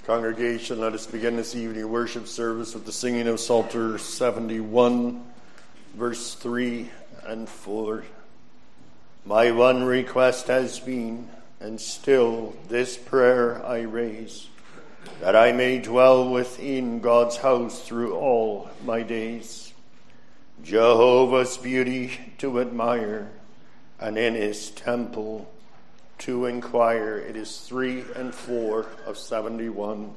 Congregation, let us begin this evening worship service with the singing of Psalter 71, verse 3 and 4. My one request has been, and still this prayer I raise, that I may dwell within God's house through all my days, Jehovah's beauty to admire, and in his temple to inquire. It is 3 and 4 of 71.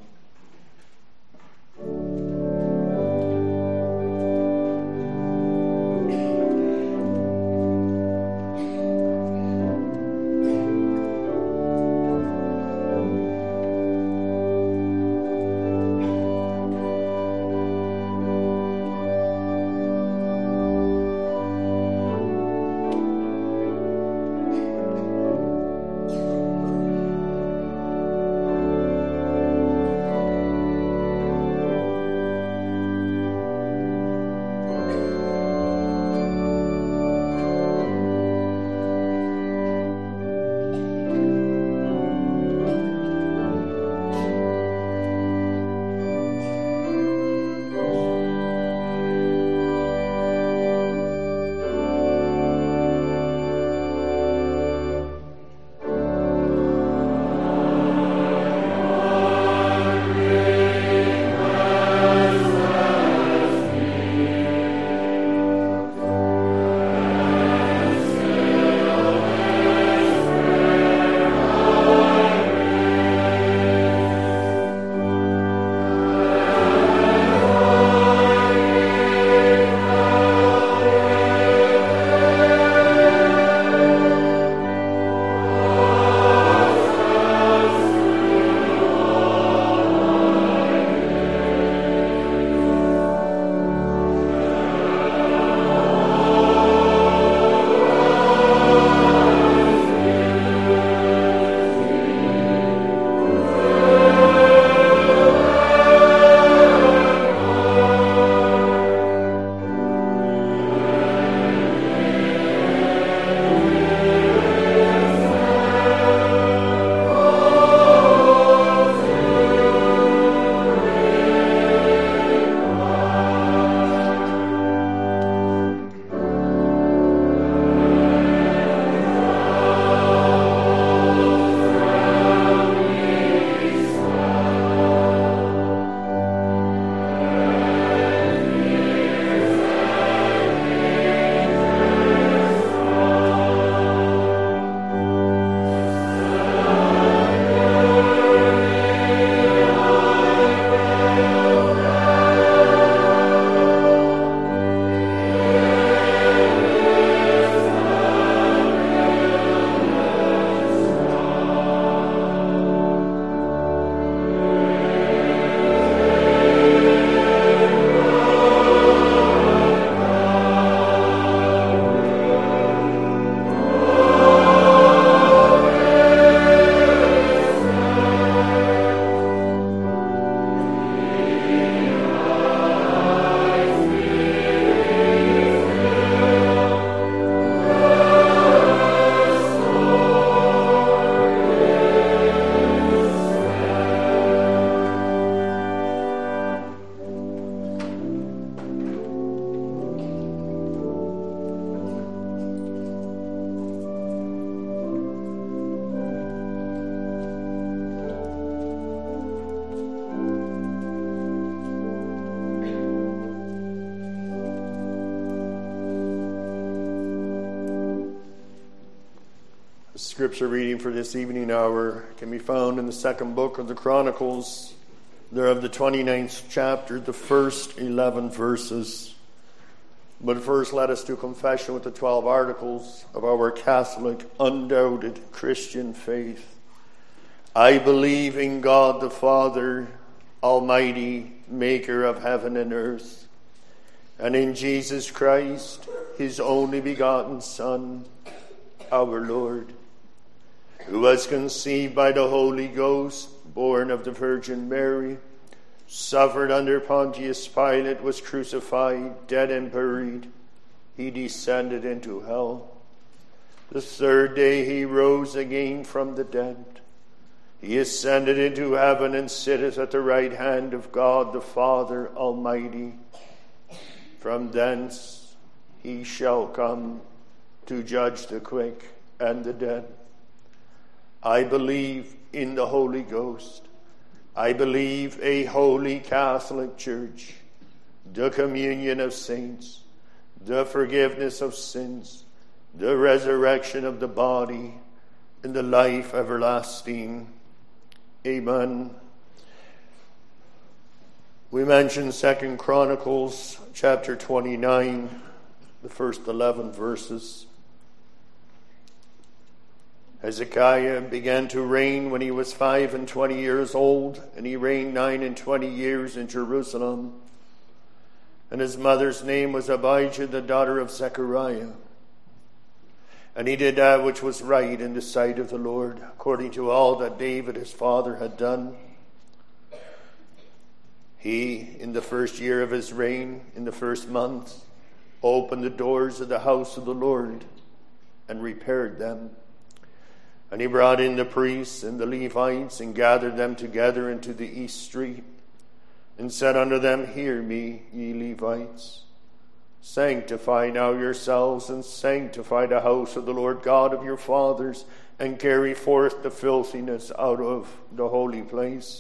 Scripture reading for this evening hour can be found in the second book of the Chronicles, there of the 29th chapter, the first 11 verses. But first let us do confession with the 12 articles of our Catholic, undoubted Christian faith. I believe in God the Father, Almighty, maker of heaven and earth, and in Jesus Christ, his only begotten Son, our Lord, who was conceived by the Holy Ghost, born of the Virgin Mary, suffered under Pontius Pilate, was crucified, dead and buried. He descended into hell. The third day he rose again from the dead. He ascended into heaven and sitteth at the right hand of God the Father Almighty. From thence he shall come to judge the quick and the dead. I believe in the Holy Ghost. I believe a holy Catholic Church, the communion of saints, the forgiveness of sins, the resurrection of the body, and the life everlasting. Amen. We mentioned 2 Chronicles chapter 29, the first 11 verses. Hezekiah began to reign when he was 25 years old, and he reigned 29 years in Jerusalem. And his mother's name was Abijah, the daughter of Zechariah. And he did that which was right in the sight of the Lord, according to all that David his father had done. He, in the first year of his reign, in the first month, opened the doors of the house of the Lord and repaired them. And he brought in the priests and the Levites and gathered them together into the east street and said unto them, Hear me, ye Levites. Sanctify now yourselves and sanctify the house of the Lord God of your fathers, and carry forth the filthiness out of the holy place.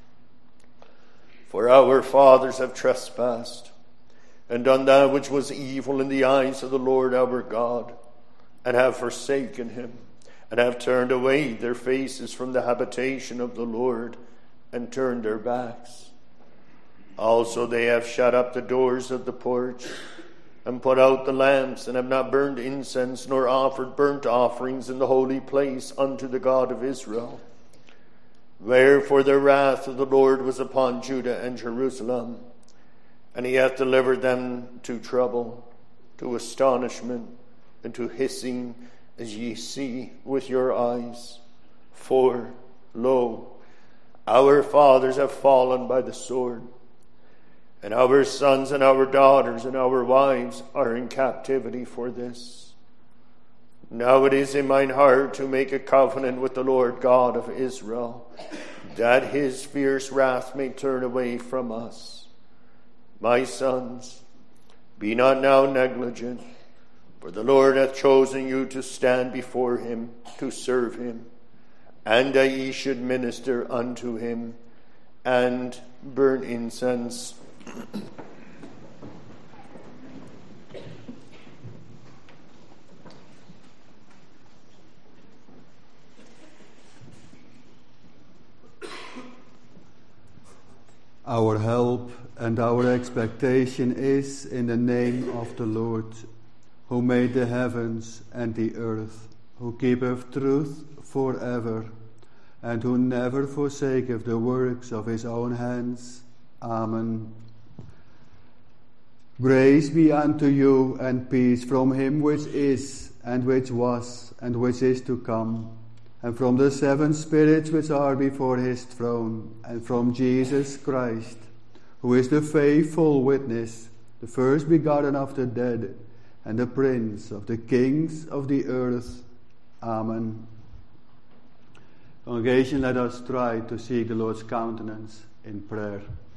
For our fathers have trespassed and done that which was evil in the eyes of the Lord our God, and have forsaken him, and have turned away their faces from the habitation of the Lord, and turned their backs. Also they have shut up the doors of the porch, and put out the lamps, and have not burned incense, nor offered burnt offerings in the holy place unto the God of Israel. Wherefore the wrath of the Lord was upon Judah and Jerusalem, and he hath delivered them to trouble, to astonishment, and to hissing, as ye see with your eyes. For, lo, our fathers have fallen by the sword, and our sons and our daughters and our wives are in captivity for this. Now it is in mine heart to make a covenant with the Lord God of Israel, that his fierce wrath may turn away from us. My sons, be not now negligent, for the Lord hath chosen you to stand before him, to serve him, and that ye should minister unto him, and burn incense. Our help and our expectation is in the name of the Lord, who made the heavens and the earth, who keepeth truth forever, and who never forsaketh the works of his own hands. Amen. Grace be unto you and peace from him which is, and which was, and which is to come, and from the seven spirits which are before his throne, and from Jesus Christ, who is the faithful witness, the first begotten of the dead, and the prince of the kings of the earth. Amen. Congregation, let us try to seek the Lord's countenance in prayer.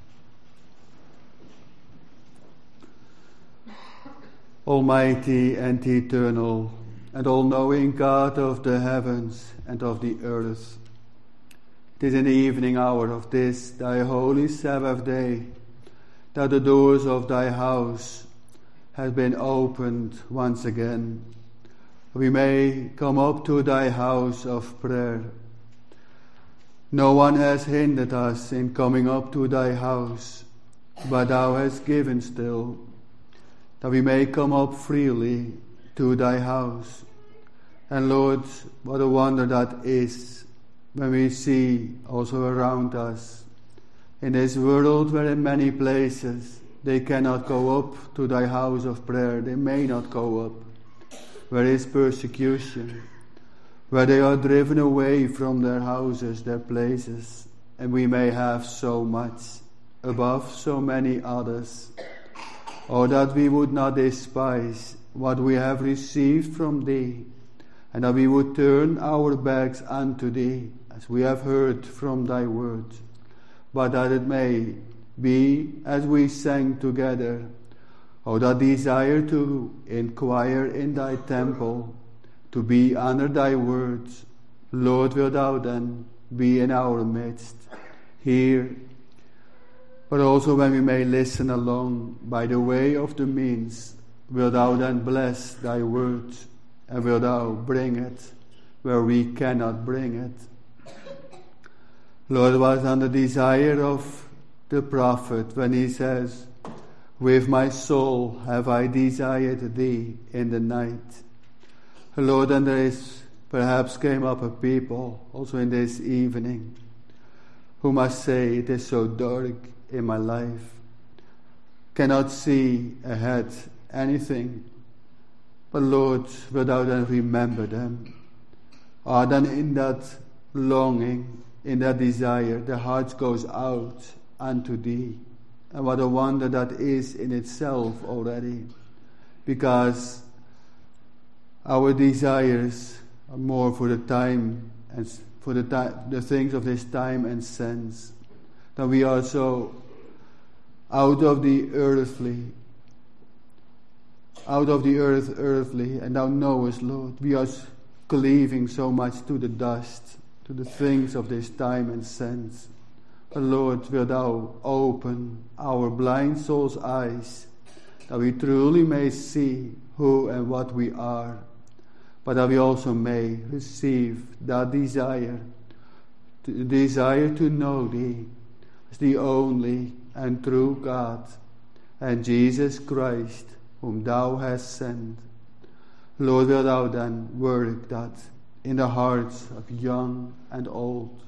Almighty and eternal and all-knowing God of the heavens and of the earth, it is in the evening hour of this thy holy Sabbath day that the doors of thy house have been opened once again. We may come up to thy house of prayer. No one has hindered us in coming up to thy house, but thou hast given still, that we may come up freely to thy house. And Lord, what a wonder that is when we see also around us, in this world where in many places they cannot go up to thy house of prayer, they may not go up, where is persecution, where they are driven away from their houses, their places, and we may have so much above so many others. Oh, that we would not despise what we have received from thee, and that we would turn our backs unto thee, as we have heard from thy word, but that it may be as we sang together, O that desire to inquire in thy temple, to be under thy words. Lord, wilt thou then be in our midst, here, but also when we may listen along by the way of the means, wilt thou then bless thy word, and wilt thou bring it where we cannot bring it. Lord, was on the desire of the prophet when he says, with my soul have I desired thee in the night. Lord, and there is perhaps came up a people also in this evening who must say, it is so dark in my life, cannot see ahead anything. But Lord, wilt thou then remember them? Then in that longing, in that desire, the heart goes out unto thee. And what a wonder that is in itself already. Because our desires are more for the time and for the things of this time and sense. That we are so out of the earth earthly, and thou knowest, Lord, we are cleaving so much to the dust, to the things of this time and sense. But Lord, wilt thou open our blind soul's eyes, that we truly may see who and what we are, but that we also may receive that desire to know thee as the only and true God, and Jesus Christ, whom thou hast sent. Lord, wilt thou then work that in the hearts of young and old,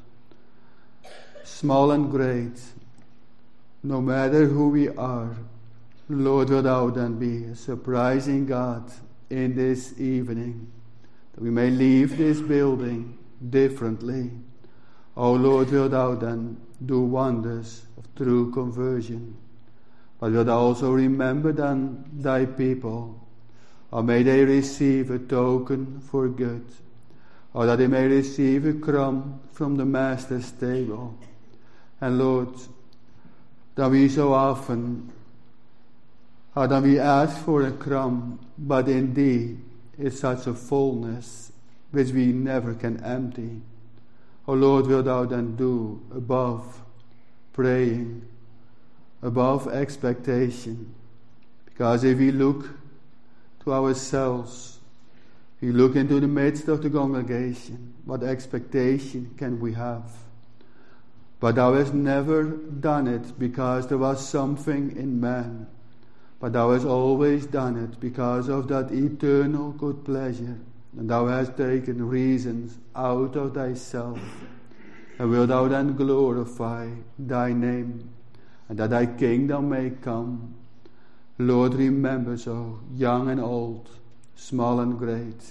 small and great, no matter who we are. Lord, wilt thou then be a surprising God in this evening, that we may leave this building differently. O Lord, wilt thou then do wonders of true conversion, but wilt thou also remember then thy people, or may they receive a token for good, or that they may receive a crumb from the Master's table. And Lord, that we so often, that we ask for a crumb, but in thee is such a fullness which we never can empty. O Lord, wilt thou then do above praying, above expectation? Because if we look to ourselves, we look into the midst of the congregation, what expectation can we have? But thou hast never done it because there was something in man, but thou hast always done it because of that eternal good pleasure, and thou hast taken reasons out of thyself. And wilt thou then glorify thy name, and that thy kingdom may come? Lord, remember so young and old, small and great.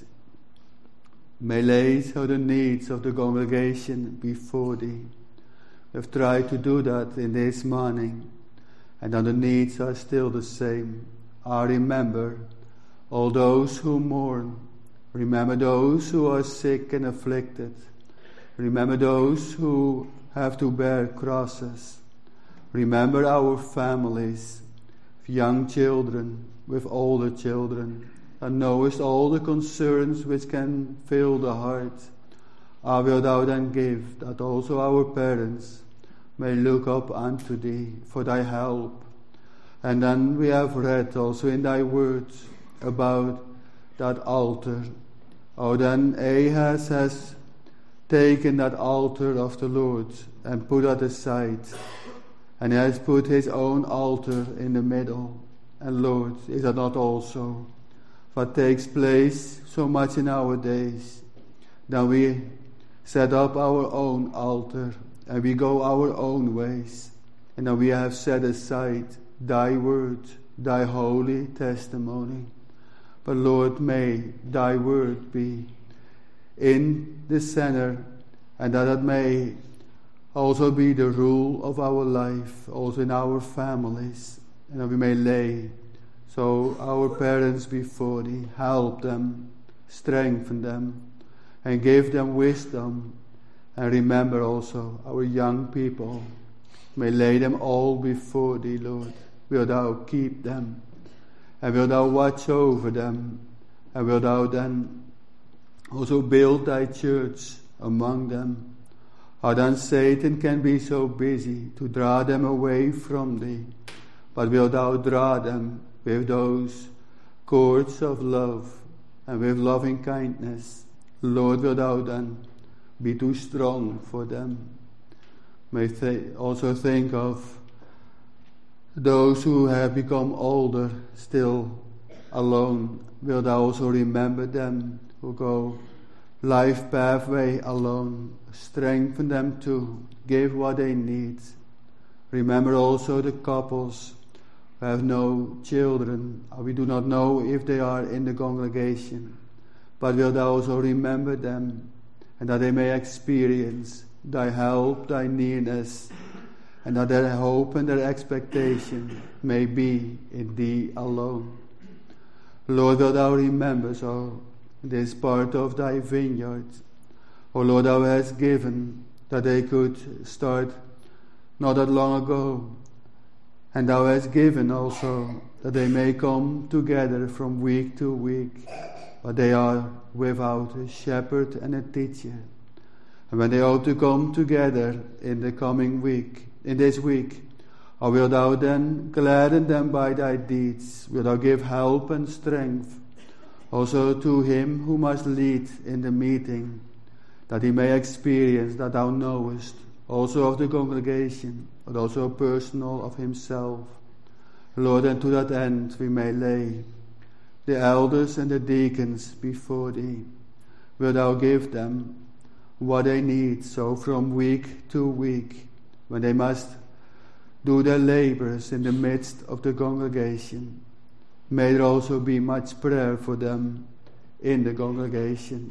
May lay so the needs of the congregation before thee. We have tried to do that in this morning, and then the needs are still the same. Remember all those who mourn. Remember those who are sick and afflicted. Remember those who have to bear crosses. Remember our families, with young children, with older children, and knowest all the concerns which can fill the heart. Wilt thou then give that also our parents may look up unto thee for thy help? And then we have read also in thy words about that altar. Then Ahaz has taken that altar of the Lord and put that aside, and he has put his own altar in the middle. And Lord, is that not also what takes place so much in our days? Then we set up our own altar, and we go our own ways, and then we have set aside thy word, thy holy testimony. But Lord, may thy word be in the center, and that it may also be the rule of our life, also in our families, and that we may lay so our parents before thee, help them, strengthen them, and give them wisdom, And remember also our young people. May lay them all before thee, Lord. Wilt thou keep them, and wilt thou watch over them, and wilt thou then also build thy church among them? How then Satan can be so busy to draw them away from thee, but wilt thou draw them with those cords of love and with loving kindness? Lord, wilt thou then be too strong for them? May also think of those who have become older, still alone. Wilt thou also remember them who go life pathway alone? Strengthen them too. Give what they need. Remember also the couples who have no children. We do not know if they are in the congregation. But wilt thou also remember them, and that they may experience thy help, thy nearness, and that their hope and their expectation may be in thee alone. Lord, wilt thou remember so this part of thy vineyard. O Lord, thou hast given that they could start not that long ago, and thou hast given also that they may come together from week to week, but they are without a shepherd and a teacher. And when they ought to come together in the coming week, in this week, or wilt thou then gladden them by thy deeds? Wilt thou give help and strength also to him who must lead in the meeting, that he may experience that thou knowest also of the congregation, but also personal of himself? Lord, and to that end we may lay the elders and the deacons before thee. Wilt thou give them what they need, so from week to week, when they must do their labors in the midst of the congregation. May there also be much prayer for them in the congregation.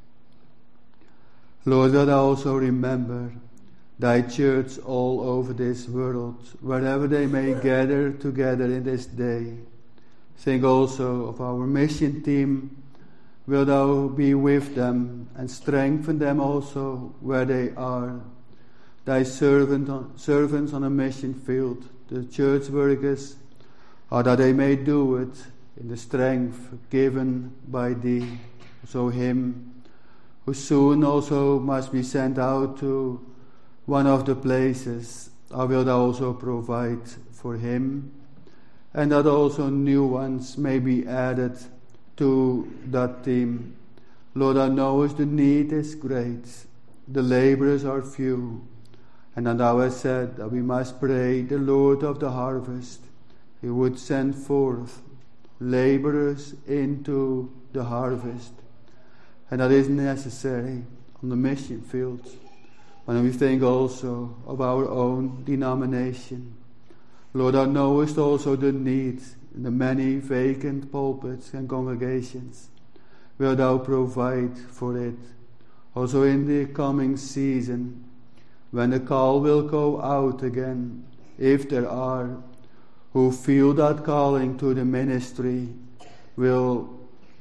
Lord, wilt thou also remember thy church all over this world, wherever they may gather together in this day. Think also of our mission team. Wilt thou be with them and strengthen them also where they are? Thy servants on a mission field, the church workers, or that they may do it in the strength given by thee. So him who soon also must be sent out to one of the places, or wilt thou also provide for him, and that also new ones may be added to that team. Lord, thou knowest the need is great, the laborers are few, and that thou hast said that we must pray the Lord of the harvest, he would send forth laborers into the harvest, and that is necessary on the mission field. When we think also of our own denomination, Lord, thou knowest also the need in the many vacant pulpits and congregations. Wilt thou provide for it also in the coming season, when the call will go out again, if there are who feel that calling to the ministry, will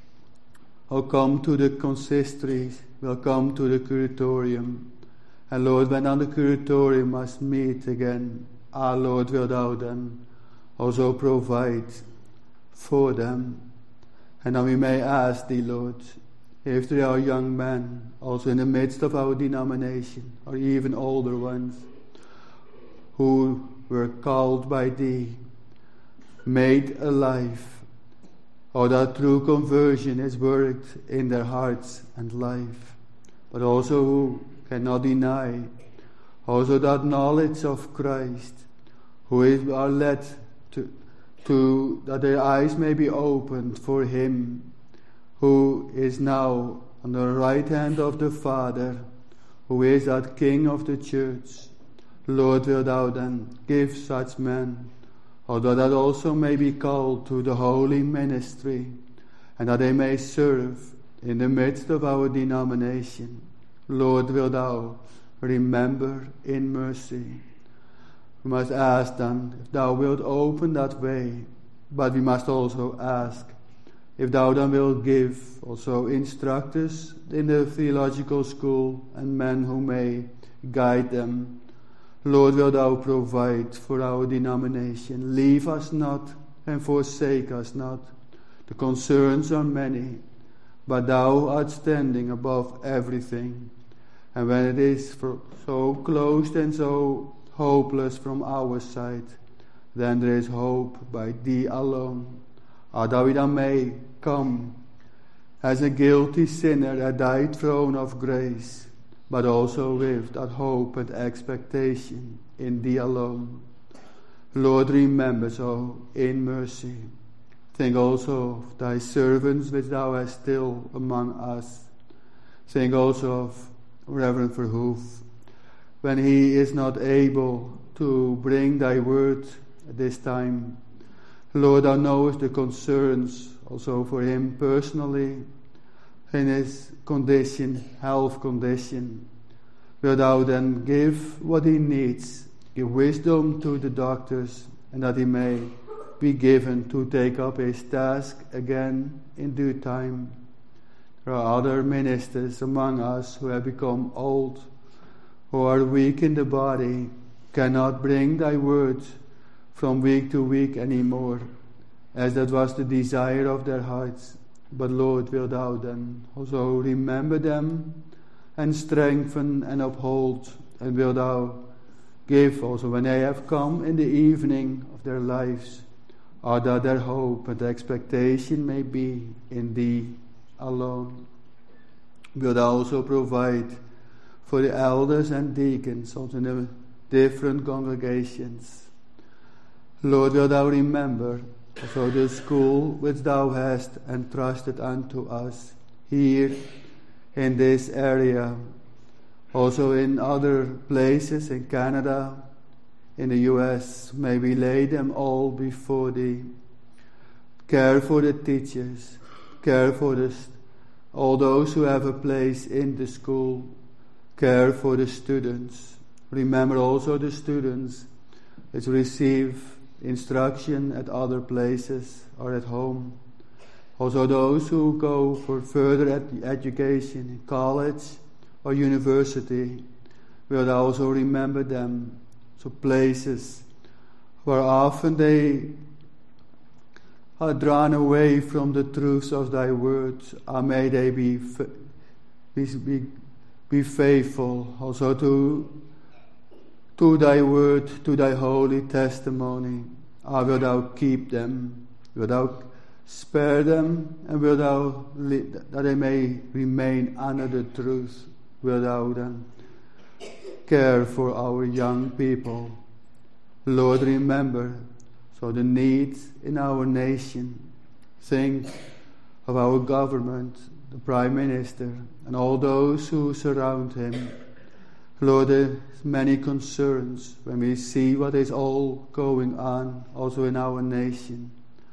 come to the consistories, will come to the curatorium. And Lord, when on the curatorium must meet again, Lord, wilt thou then also provide for them? And then we may ask thee, Lord, if there are young men also in the midst of our denomination, or even older ones, who were called by thee, made alive, or that true conversion is worked in their hearts and life, but also who cannot deny also that knowledge of Christ, who are led to that their eyes may be opened for him who is now on the right hand of the Father, who is that King of the church. Lord, wilt thou then give such men, although that also may be called to the holy ministry, and that they may serve in the midst of our denomination. Lord, wilt thou remember in mercy. We must ask then if thou wilt open that way, but we must also ask, if thou then wilt give also instructors in the theological school and men who may guide them. Lord, wilt thou provide for our denomination. Leave us not and forsake us not. The concerns are many, but thou art standing above everything. And when it is so closed and so hopeless from our side, then there is hope by thee alone. That we then may come as a guilty sinner at thy throne of grace, but also with that hope and expectation in thee alone. Lord, remember so in mercy. Think also of thy servants which thou hast still among us. Think also of Reverend Verhoef, when he is not able to bring thy word at this time. Lord, thou knowest the concerns also for him personally, in his condition, health condition. Wilt thou then give what he needs, give wisdom to the doctors, and that he may be given to take up his task again in due time. There are other ministers among us who have become old, who are weak in the body, cannot bring thy word from week to week anymore, as that was the desire of their hearts. But Lord, wilt thou then also remember them and strengthen and uphold, and wilt thou give also when they have come in the evening of their lives, that their hope and expectation may be in thee alone. Wilt thou also provide for the elders and deacons also in the different congregations. Lord, wilt thou remember also the school which thou hast entrusted unto us here in this area, also in other places in Canada, in the US. May we lay them all before thee. Care for the teachers, care for all those who have a place in the school, care for the students. Remember also the students which receive instruction at other places or at home. Also those who go for further education in college or university, will also remember them. So places where often they are drawn away from the truths of thy words, may they be faithful also to thy word, to thy holy testimony. Wilt thou keep them, wilt thou spare them, and wilt thou that they may remain under the truth. Wilt thou then care for our young people. Lord, remember so the needs in our nation. Think of our government, the Prime Minister, and all those who surround him. Lord, there's many concerns when we see what is all going on also in our nation.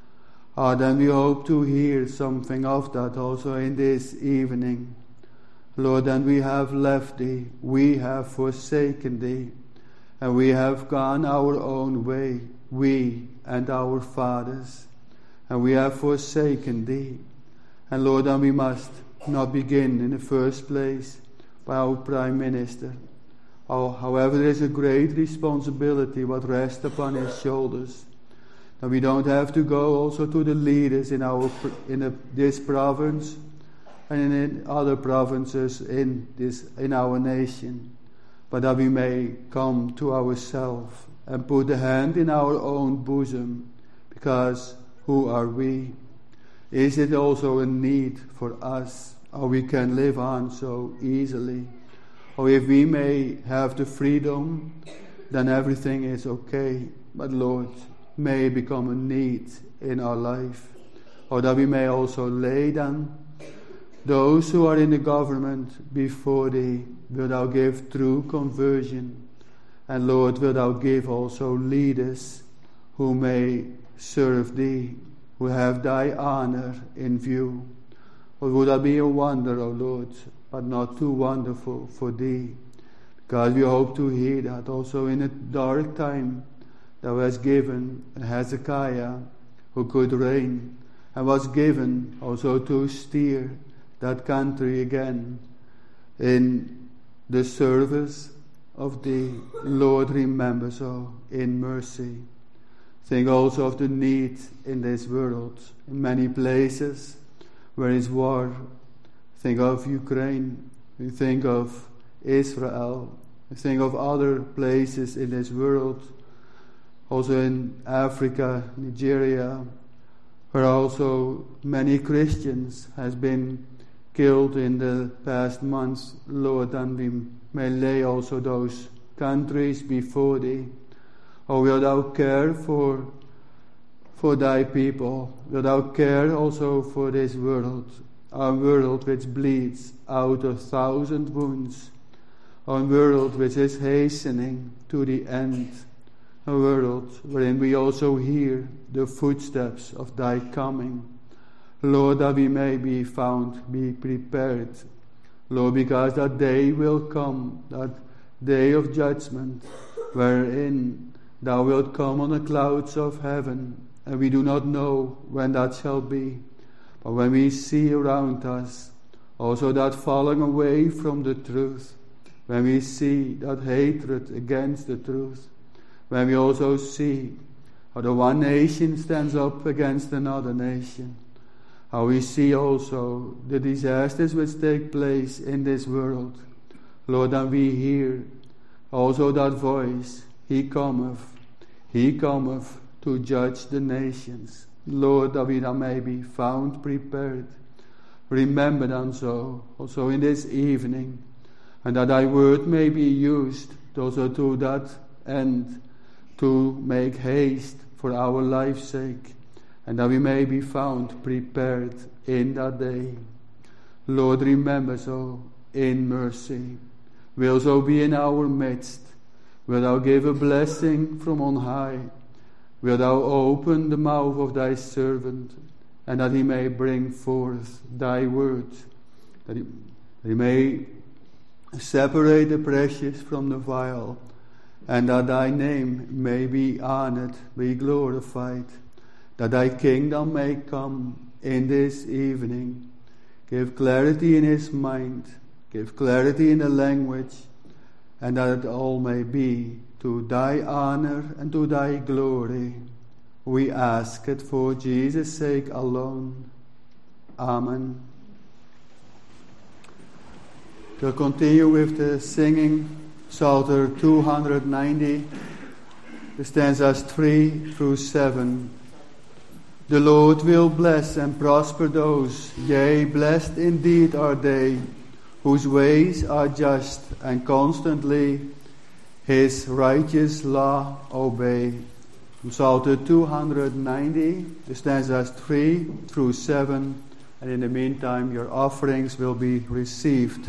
Then we hope to hear something of that also in this evening. Lord, and we have left thee, we have forsaken thee, and we have gone our own way, we and our fathers, and we have forsaken thee. And Lord, and we must not begin in the first place by our Prime Minister. However, there is a great responsibility what rests upon his shoulders. And we don't have to go also to the leaders in this province and in other provinces in our nation, but that we may come to ourselves and put the hand in our own bosom, because who are we? Is it also a need for us, or we can live on so easily? Or if we may have the freedom, then everything is okay. But Lord, may it become a need in our life, or that we may also lay down those who are in the government before thee. Wilt thou give true conversion? And Lord, wilt thou give also leaders who may serve thee, who have thy honor in view? Or would that be a wonder, O Lord, but not too wonderful for thee? God, we hope to hear that also in a dark time thou hast given Hezekiah, who could reign, and was given also to steer that country again in the service of the Lord. Remember so in mercy. Think also of the need in this world, in many places where is war. Think of Ukraine, we think of Israel, we think of other places in this world, also in Africa, Nigeria, where also many Christians has been killed in the past months. Lord, and we may lay also those countries before Thee. Oh, wilt Thou care for Thy people? Wilt Thou care also for this world, our world which bleeds out 1,000 wounds, our world which is hastening to the end, a world wherein we also hear the footsteps of Thy coming. Lord, that we may be found, be prepared. Lord, because that day will come, that day of judgment, wherein Thou wilt come on the clouds of heaven, and we do not know when that shall be. But when we see around us also that falling away from the truth, when we see that hatred against the truth, when we also see how the one nation stands up against another nation, how we see also the disasters which take place in this world, Lord, and we hear also that voice, He cometh to judge the nations. Lord, that we may be found prepared. Remember them so, also in this evening, and that Thy word may be used also to that end, to make haste for our life's sake, and that we may be found prepared in that day. Lord, remember so in mercy. Will so be in our midst. Will Thou give a blessing from on high. Will Thou open the mouth of Thy servant, and that he may bring forth Thy word, that he may separate the precious from the vile, and that Thy name may be honored, be glorified, that Thy kingdom may come in this evening. Give clarity in his mind, give clarity in the language, and that it all may be to Thy honor and to Thy glory. We ask it for Jesus' sake alone. Amen. We'll continue with the singing, Psalter 290, the stanzas 3 through 7. The Lord will bless and prosper those, yea, blessed indeed are they, whose ways are just and constantly His righteous law obey. From Psalter 290, the stanzas 3 through 7, and in the meantime your offerings will be received.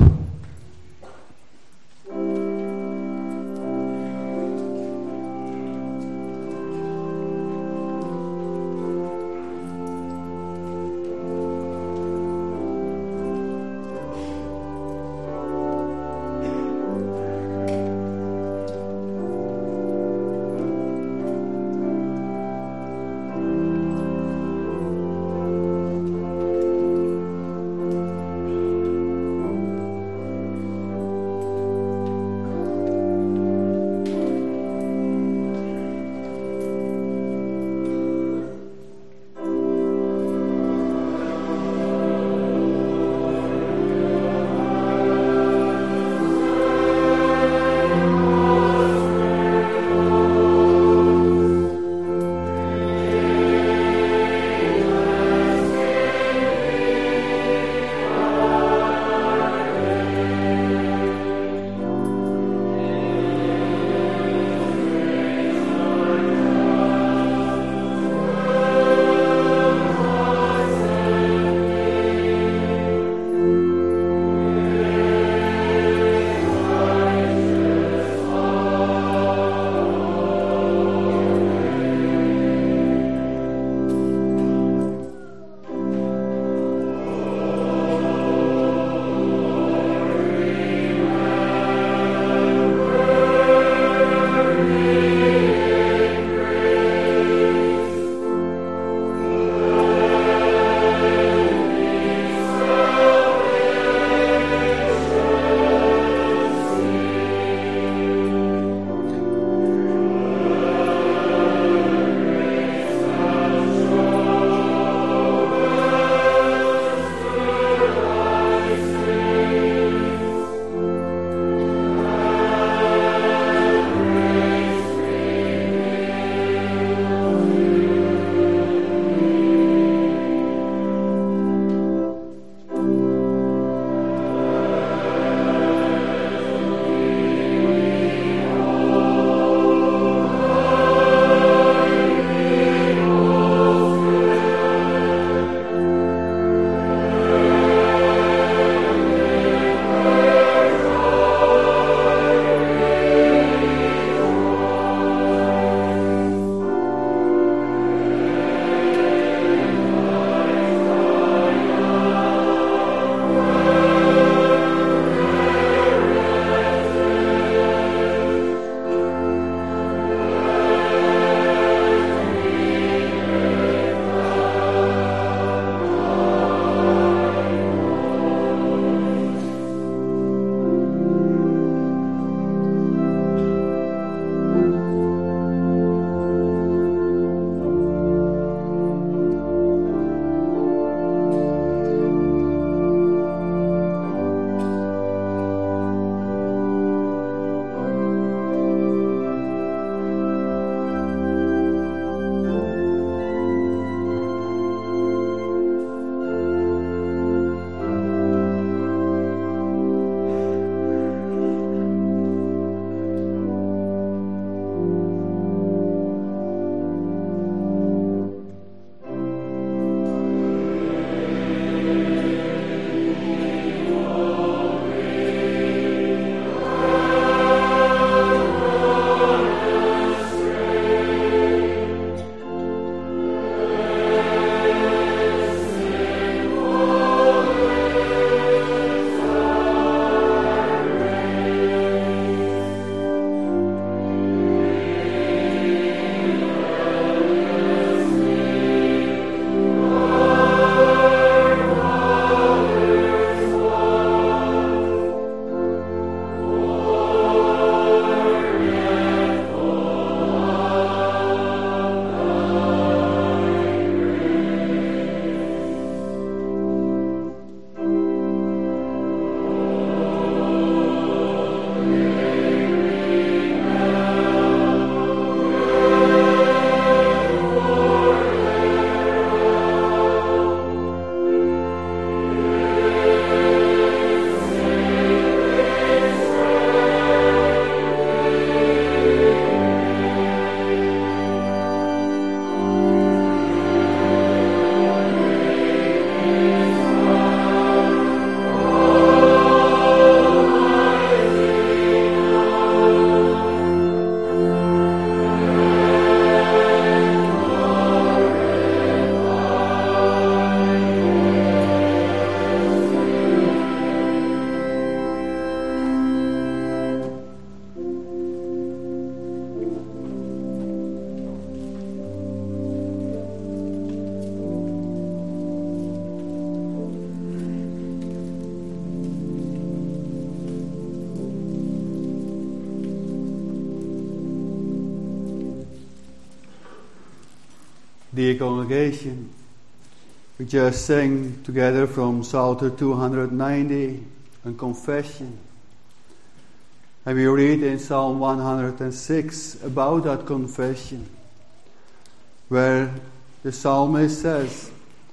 Dear congregation, we just sang together from Psalter 290, a confession. And we read in Psalm 106 about that confession, where the psalmist says,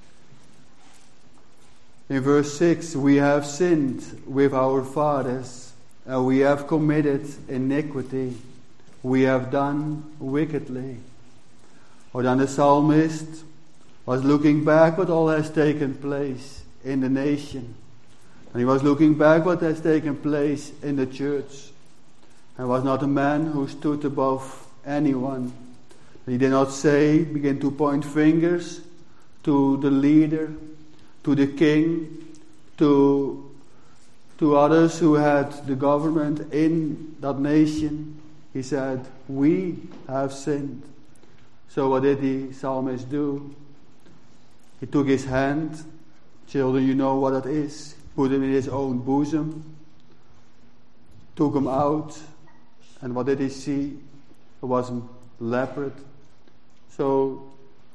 in verse 6, we have sinned with our fathers, and we have committed iniquity. We have done wickedly. Or then the psalmist was looking back what all has taken place in the nation. And he was looking back what has taken place in the church. And was not a man who stood above anyone. He did not begin to point fingers to the leader, to the king, to others who had the government in that nation. He said, we have sinned. So what did the psalmist do? He took his hand, children, you know what that is, put him in his own bosom, took him out, and what did he see? It was a leopard. So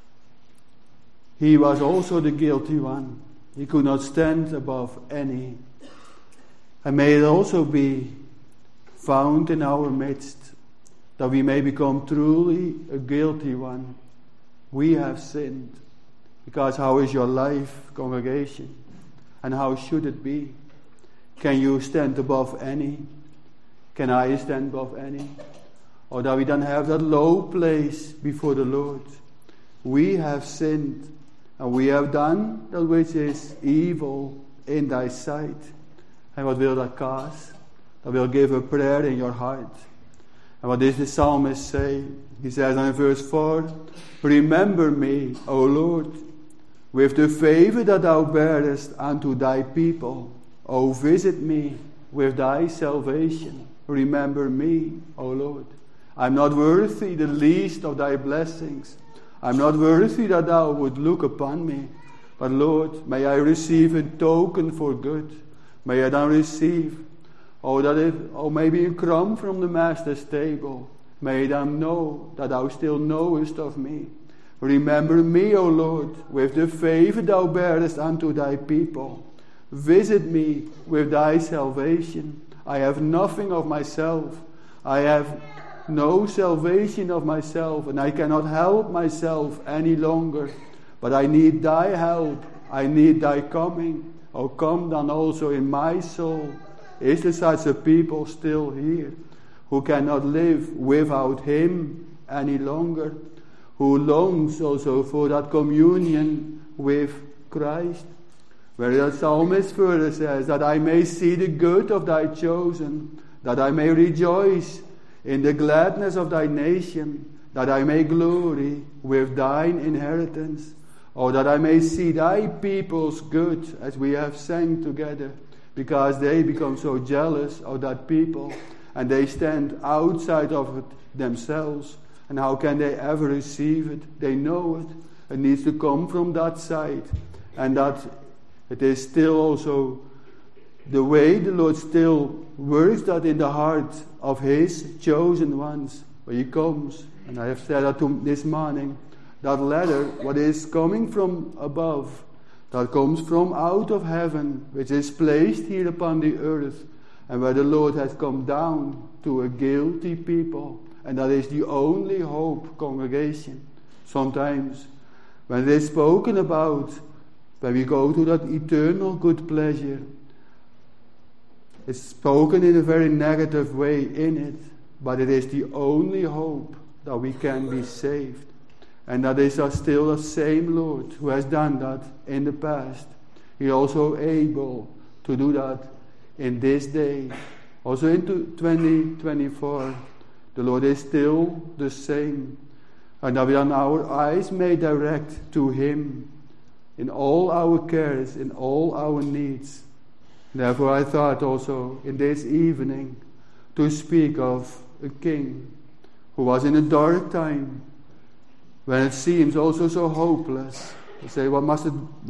he was also the guilty one. He could not stand above any. And may it also be found in our midst that we may become truly a guilty one. We have sinned. Because how is your life, congregation? And how should it be? Can you stand above any? Can I stand above any? Or that we don't have that low place before the Lord? We have sinned, and we have done that which is evil in thy sight. And what will that cause? That will give a prayer in your heart. And what does the psalmist say? He says in verse 4, remember me, O Lord, with the favor that thou bearest unto thy people. O visit me with thy salvation. Remember me, O Lord. I'm not worthy the least of thy blessings. I'm not worthy that thou would look upon me. But Lord, may I receive a token for good. May I then receive, maybe a crumb from the master's table. May I then know that thou still knowest of me. Remember me, O Lord, with the favor thou bearest unto thy people. Visit me with thy salvation. I have nothing of myself. I have no salvation of myself, and I cannot help myself any longer. But I need thy help. I need thy coming. O come then also in my soul. Is there such a people still here who cannot live without him any longer? Who longs also for that communion with Christ? Where the psalmist further says, that I may see the good of thy chosen, that I may rejoice in the gladness of thy nation, that I may glory with thine inheritance, or that I may see thy people's good, as we have sang together, because they become so jealous of that people, and they stand outside of it themselves. And how can they ever receive it? They know it. It needs to come from that side. And that it is still also the way the Lord still works that in the heart of his chosen ones. When he comes, and I have said that this morning, that letter, what is coming from above, that comes from out of heaven, which is placed here upon the earth, and where the Lord has come down to a guilty people. And that is the only hope, congregation. Sometimes, when it is spoken about, when we go to that eternal good pleasure, it's spoken in a very negative way in it, but it is the only hope that we can be saved. And that is still the same Lord who has done that in the past. He is also able to do that in this day. Also into 2024. The Lord is still the same. And that we on our eyes may direct to him in all our cares, in all our needs. Therefore I thought also in this evening to speak of a king who was in a dark time when it seems also so hopeless. You say, how must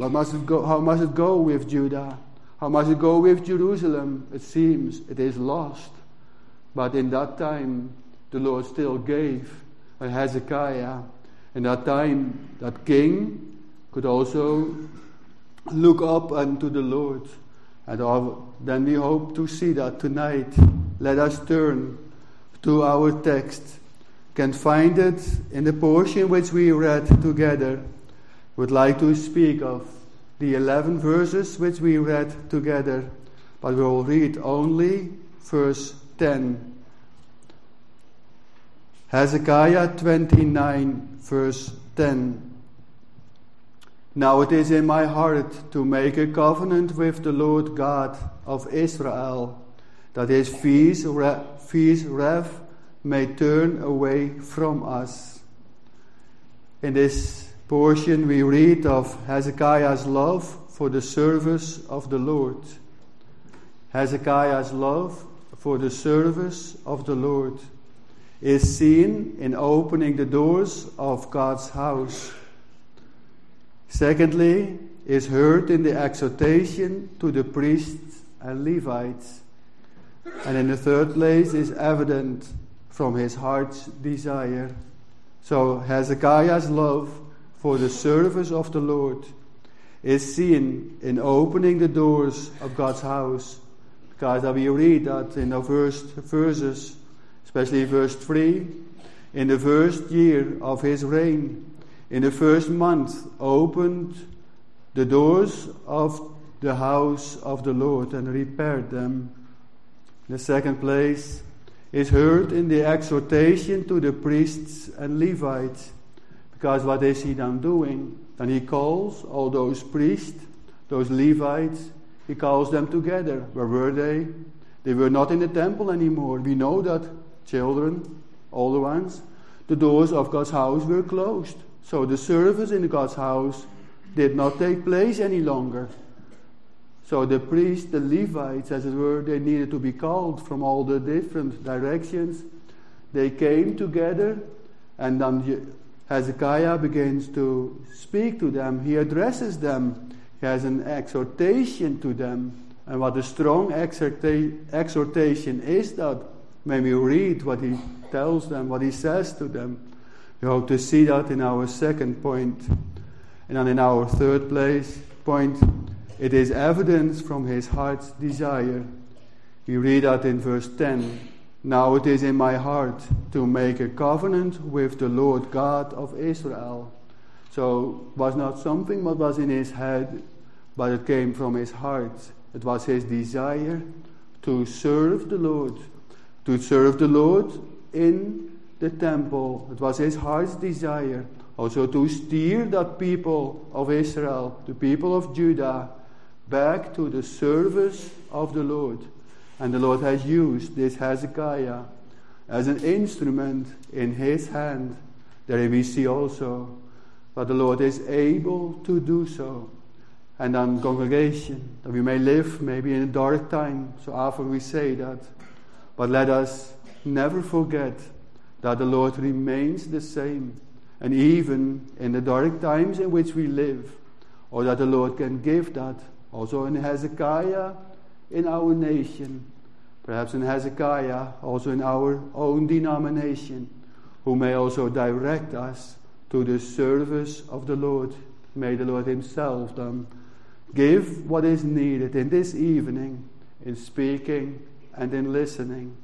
it go with Judah? How must it go with Jerusalem? It seems it is lost. But in that time the Lord still gave a Hezekiah, In that time, that king could also look up unto the Lord. And then we hope to see that tonight. Let us turn to our text. Can find it in the portion which we read together. Would like to speak of the 11 verses which we read together, but we will read only verse 10. Hezekiah 29, verse 10. Now it is in my heart to make a covenant with the Lord God of Israel, that his fierce wrath may turn away from us. In this portion we read of Hezekiah's love for the service of the Lord. Hezekiah's love for the service of the Lord is seen in opening the doors of God's house. Secondly, is heard in the exhortation to the priests and Levites. And in the third place is evident from his heart's desire. So Hezekiah's love for the service of the Lord is seen in opening the doors of God's house. Because we read that in the first verses, especially verse 3, in the first year of his reign, in the first month, opened the doors of the house of the Lord and repaired them. The second place is heard in the exhortation to the priests and Levites. Because what is he then doing? And he calls all those priests, those Levites, he calls them together. Where were they? They were not in the temple anymore. We know that children, older ones, the doors of God's house were closed. So the service in God's house did not take place any longer. So the priests, the Levites, as it were, they needed to be called from all the different directions. They came together, and then Hezekiah begins to speak to them. He addresses them. He has an exhortation to them. And what a strong exhortation is that when we read what he tells them, what he says to them. We hope to see that in our second point. And then in our third point, it is evidence from his heart's desire. We read that in verse 10. Now it is in my heart to make a covenant with the Lord God of Israel. So it was not something that was in his head, but it came from his heart. It was his desire to serve the Lord. To serve the Lord in the temple. It was his heart's desire also to steer that people of Israel, the people of Judah, back to the service of the Lord. And the Lord has used this Hezekiah as an instrument in his hand. There we see also that the Lord is able to do so. And then congregation, that we may live maybe in a dark time, so often we say that. But let us never forget that the Lord remains the same. And even in the dark times in which we live, or that the Lord can give that also in Hezekiah in our nation, perhaps in Hezekiah also in our own denomination, who may also direct us to the service of the Lord. May the Lord himself then give what is needed in this evening, in speaking and in listening.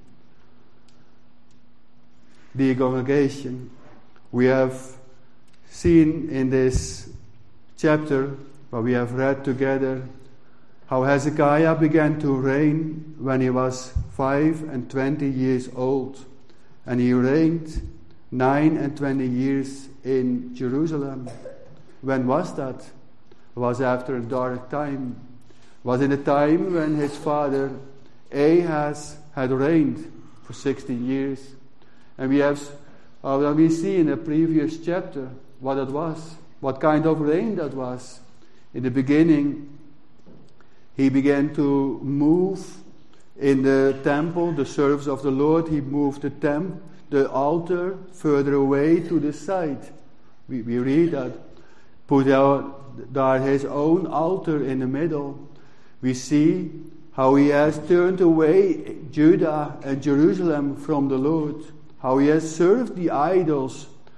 Dear congregation, we have seen in this chapter, what we have read together, how Hezekiah began to reign when he was 25 years old. And he reigned 29 years in Jerusalem. When was that? It was after a dark time. It was in a time when his father Ahaz had reigned for 60 years. And we see in the previous chapter what it was, what kind of reign that was. In the beginning, he began to move in the temple, the service of the Lord. He moved the altar further away to the side. We read that. Put there his own altar in the middle. We see how he has turned away Judah and Jerusalem from the Lord. How he has served the idols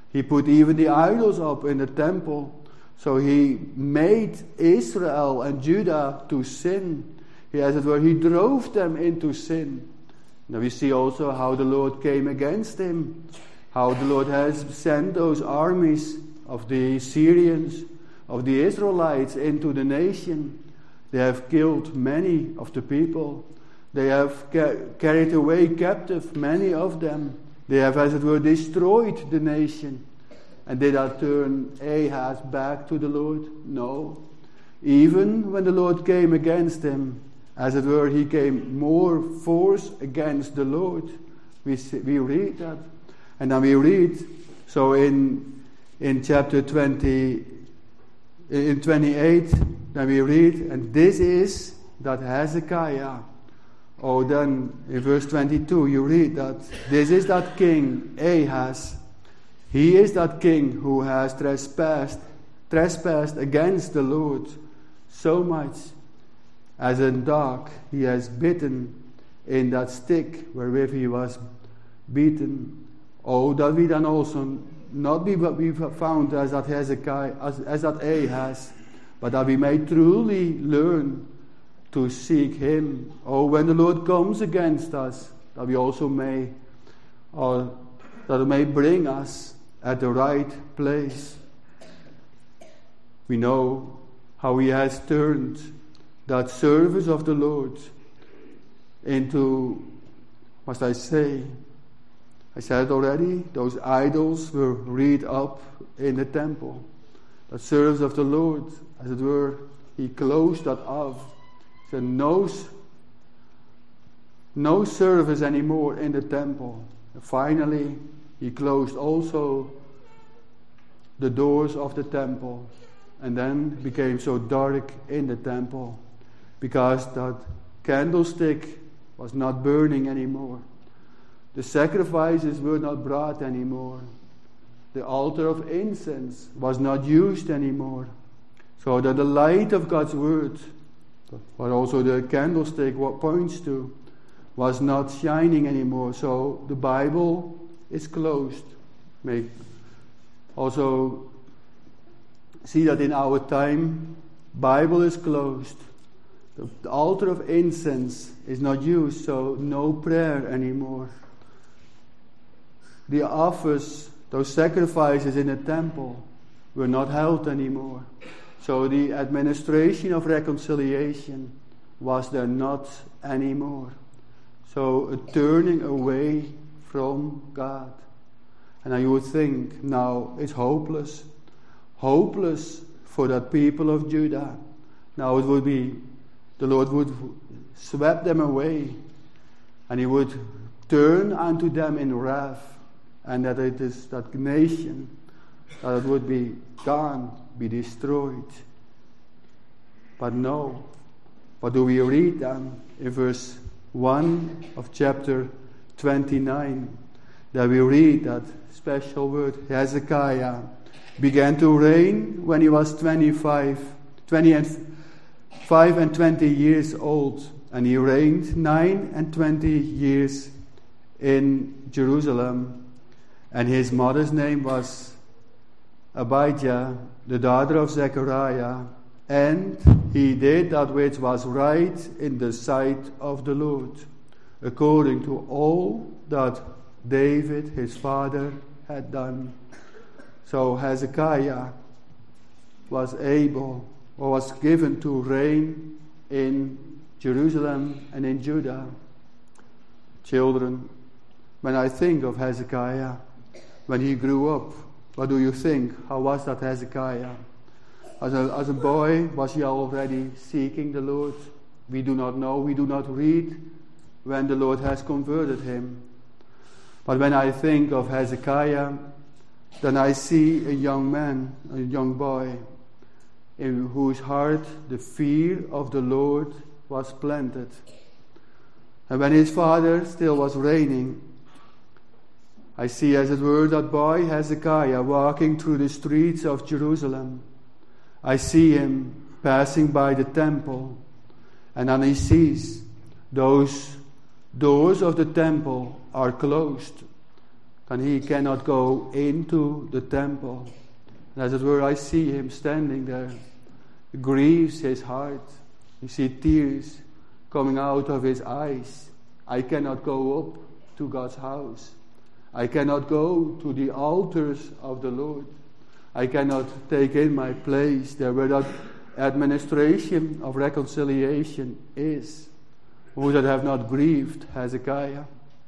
He put even the idols up in the temple. So he made Israel and Judah to sin. He, as it were, he drove them into sin. Now we see also how the Lord came against him. How the Lord has sent those armies of the Syrians, of the Israelites into the nation. They have killed many of the people. They have carried away captive many of them. They have, as it were, destroyed the nation. And did that turn Ahaz back to the Lord? No. Even when the Lord came against him, as it were, he came more force against the Lord. We read that. And then we read, so in chapter 20, in 28, then we read, and this is that Hezekiah. Oh, then in verse 22 you read that this is that king Ahaz. He is that king who has trespassed against the Lord so much as in dog he has bitten in that stick wherewith he was beaten. Oh, that we then also not be what we found as that Hezekiah, as that Ahaz, but that we may truly learn to seek him. Oh, when the Lord comes against us, that we also may, or that it may bring us at the right place. We know how he has turned that service of the Lord into, must I say, I said it already, those idols were reared up in the temple. The service of the Lord, as it were, he closed that off. So no service anymore in the temple. And finally, he closed also the doors of the temple. And then it became so dark in the temple because that candlestick was not burning anymore. The sacrifices were not brought anymore. The altar of incense was not used anymore. So that the light of God's word, but also the candlestick what points to, was not shining anymore. So the Bible is closed. May also see that in our time, Bible is closed. The altar of incense is not used, so no prayer anymore. The offers, those sacrifices in the temple, were not held anymore. So the administration of reconciliation was there not anymore. So a turning away from God. And you would think now it's hopeless. Hopeless for that people of Judah. Now it would be, the Lord would sweep them away. And he would turn unto them in wrath. And that it is that nation, that it would be gone, be destroyed. But no. What do we read then in verse 1 of chapter 29? That we read that special word, Hezekiah began to reign when he was 25 and 20 years old. And he reigned 9 and 20 years in Jerusalem. And his mother's name was Abijah, the daughter of Zechariah. And he did that which was right in the sight of the Lord, according to all that David his father had done. So Hezekiah was able, or was given to reign in Jerusalem and in Judah. Children, when I think of Hezekiah, when he grew up, what do you think? How was that Hezekiah? As a boy, was he already seeking the Lord? We do not know, we do not read when the Lord has converted him. But when I think of Hezekiah, then I see a young man, a young boy, in whose heart the fear of the Lord was planted. And when his father still was reigning, I see, as it were, that boy Hezekiah walking through the streets of Jerusalem. I see him passing by the temple, and then he sees those doors of the temple are closed. then he cannot go into the temple. And as it were, I see him standing there. It grieves his heart. You see tears coming out of his eyes. I cannot go up to God's house. I cannot go to the altars of the Lord. I cannot take in my place there where that administration of reconciliation is. Who that have not grieved Hezekiah?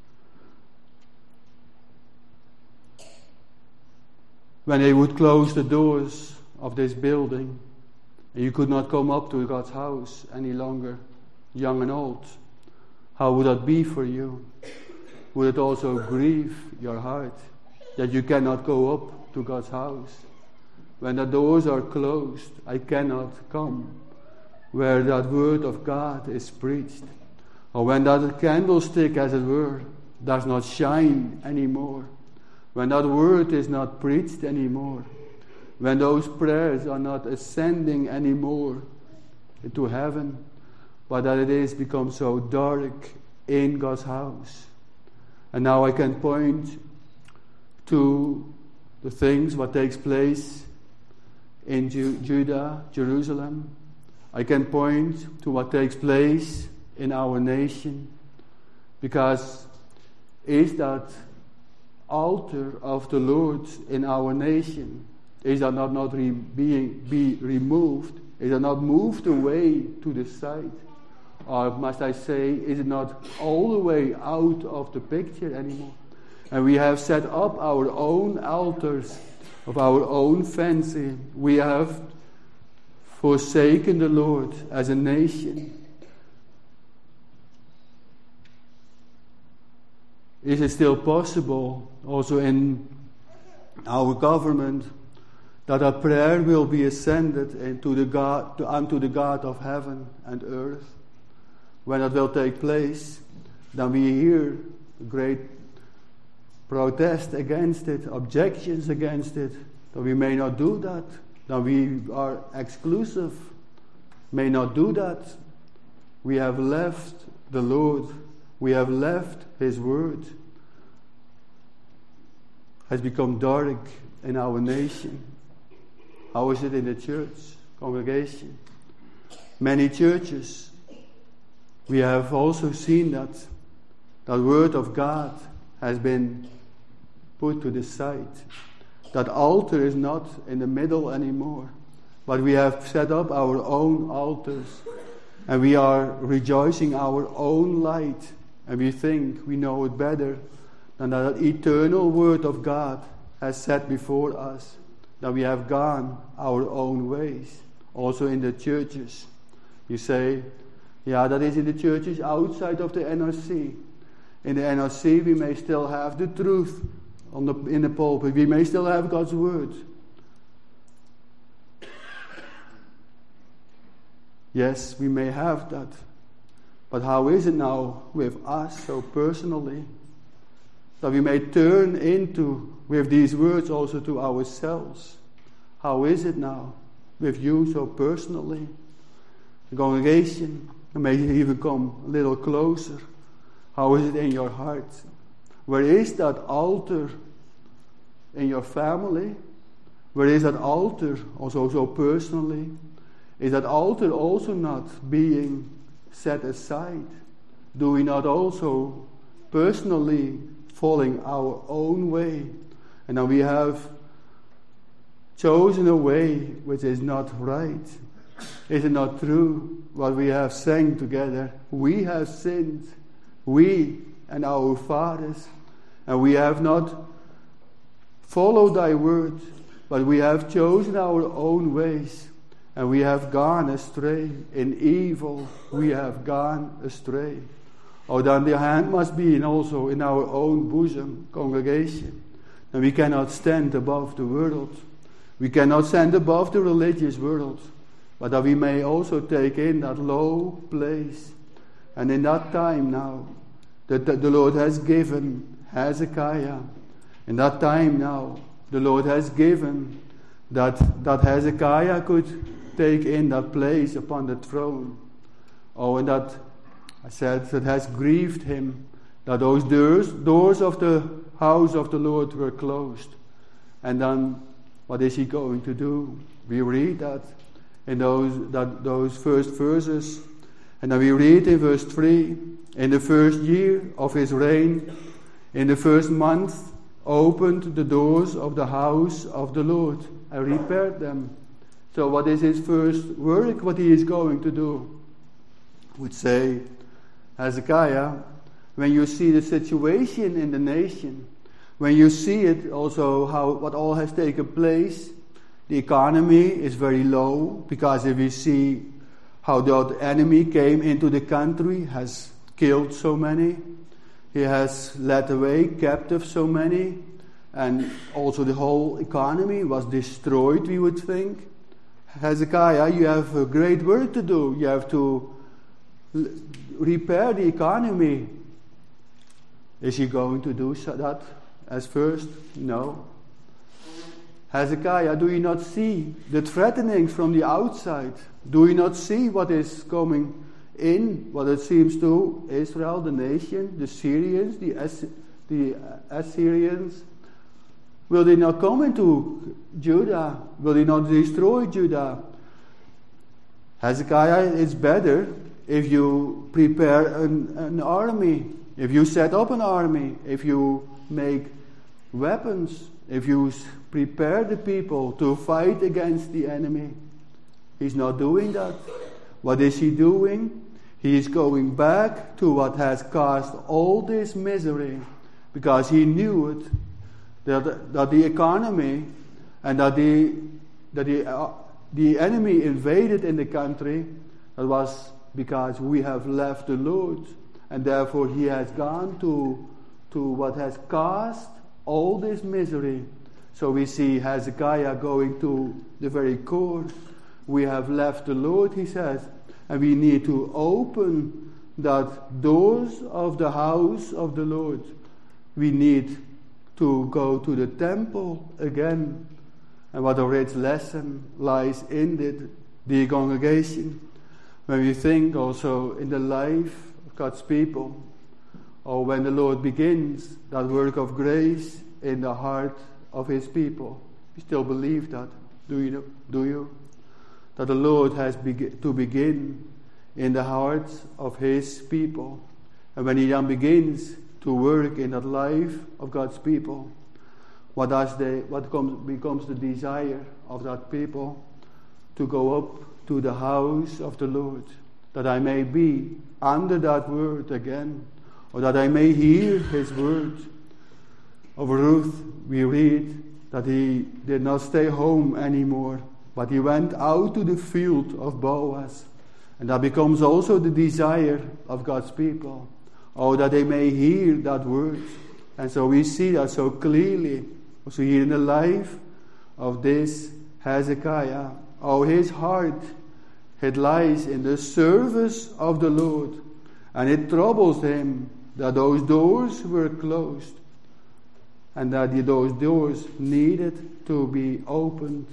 When they would close the doors of this building, and you could not come up to God's house any longer, young and old, how would that be for you? Would it also grieve your heart that you cannot go up to God's house? When the doors are closed, I cannot come where that word of God is preached. Or when that candlestick, as it were, does not shine anymore. When that word is not preached anymore. When those prayers are not ascending anymore into heaven, but that it is become so dark in God's house. And now I can point to the things, what takes place in Judah, Jerusalem. I can point to what takes place in our nation. Because is that altar of the Lord in our nation, is that not be removed? Is it not moved away to the side? Or must I say, is it not all the way out of the picture anymore? And we have set up our own altars of our own fancy. We have forsaken the Lord as a nation. Is it still possible, also in our government, that a prayer will be ascended unto the God of heaven and earth? When that will take place, then we hear great protest against it, objections against it, that we may not do that, that we are exclusive, may not do that. We have left the Lord, we have left His word. Has become dark in our nation. How is it in the church, congregation? Many churches, we have also seen that word of God has been put to the side. That altar is not in the middle anymore, but we have set up our own altars, and we are rejoicing our own light, and we think we know it better than that eternal word of God has set before us. That we have gone our own ways, also in the churches. You say, yeah, that is in the churches outside of the NRC. In the NRC we may still have the truth in the pulpit. We may still have God's word. Yes, we may have that. But how is it now with us so personally? That we may turn into, with these words also to ourselves. How is it now with you so personally? The congregation may even come a little closer. How is it in your heart? Where is that altar in your family? Where is that altar also so personally? Is that altar also not being set aside? Do we not also personally falling our own way? And now we have chosen a way which is not right. Is it not true what we have sang together? We have sinned, we and our fathers, and we have not followed thy word, but we have chosen our own ways, and we have gone astray. In evil we have gone astray. Oh, then the hand must be also in our own bosom, congregation. And we cannot stand above the world. We cannot stand above the religious world, but that we may also take in that low place. And in that time now, that the Lord has given Hezekiah, in that time now, the Lord has given that Hezekiah could take in that place upon the throne. Oh, and that, I said, that has grieved him, that those doors of the house of the Lord were closed. And then, what is he going to do? We read that in those first verses. And then we read in verse 3, in the first year of his reign, in the first month, opened the doors of the house of the Lord and repaired them. So what is his first work, what he is going to do? I would say, Hezekiah, when you see the situation in the nation, when you see it also what all has taken place, the economy is very low, because if we see how the enemy came into the country, has killed so many, he has led away captive so many, and also the whole economy was destroyed, we would think. Hezekiah, you have a great work to do. You have to repair the economy. Is he going to do that as first? No. Hezekiah, do you not see the threatenings from the outside? Do you not see what is coming in, what it seems to Israel, the nation, the Syrians, the Assyrians? Will they not come into Judah? Will they not destroy Judah? Hezekiah, it's better if you prepare an army, if you set up an army, if you make weapons, if you prepare the people to fight against the enemy. He's not doing that. What is he doing? He is going back to what has caused all this misery, because he knew it, that the economy and that the enemy invaded in the country. That was because we have left the Lord, and therefore he has gone to what has caused all this misery. So we see Hezekiah going to the very core. We have left the Lord, he says, and we need to open that doors of the house of the Lord. We need to go to the temple again. And what a rich lesson lies in it, the congregation. When we think also in the life of God's people, or when the Lord begins that work of grace in the heart of his people. We still believe that. Do you? That the Lord has to begin in the hearts of his people. And when he then begins to work in that life of God's people, what becomes the desire of that people? To go up to the house of the Lord, that I may be under that word again, or that I may hear his word. Of Ruth, we read that he did not stay home anymore, but he went out to the field of Boaz. And that becomes also the desire of God's people. Oh, that they may hear that word. And so we see that so clearly, also here in the life of this Hezekiah. Oh, his heart, it lies in the service of the Lord. And it troubles him that those doors were closed, and that those doors needed to be opened.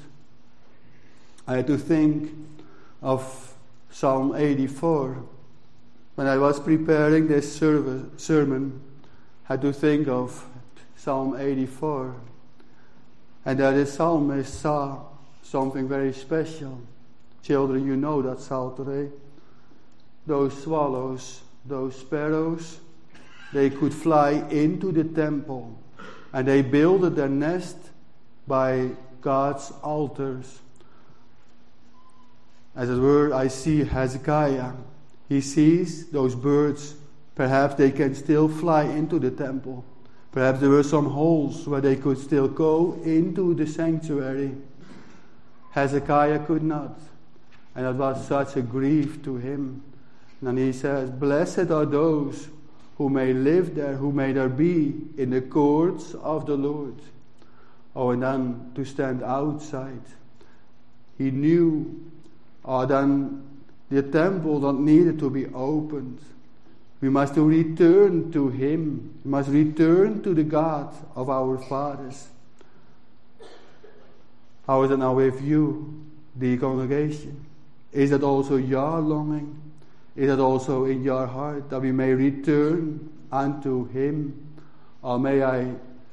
I had to think of Psalm 84. When I was preparing this sermon, I had to think of Psalm 84. And that the psalmist saw something very special. Children, you know that Psalter. Those swallows, those sparrows, they could fly into the temple. And they builded their nest by God's altars. As it were, I see Hezekiah. He sees those birds. Perhaps they can still fly into the temple. Perhaps there were some holes where they could still go into the sanctuary. Hezekiah could not. And that was such a grief to him. And he says, blessed are those who may live there, who may there be in the courts of the Lord. Oh, and then to stand outside. He knew, then the temple that needed to be opened. We must return to him. We must return to the God of our fathers. How is it now with you, the congregation? Is that also your longing? Is that also in your heart, that we may return unto him? Or may I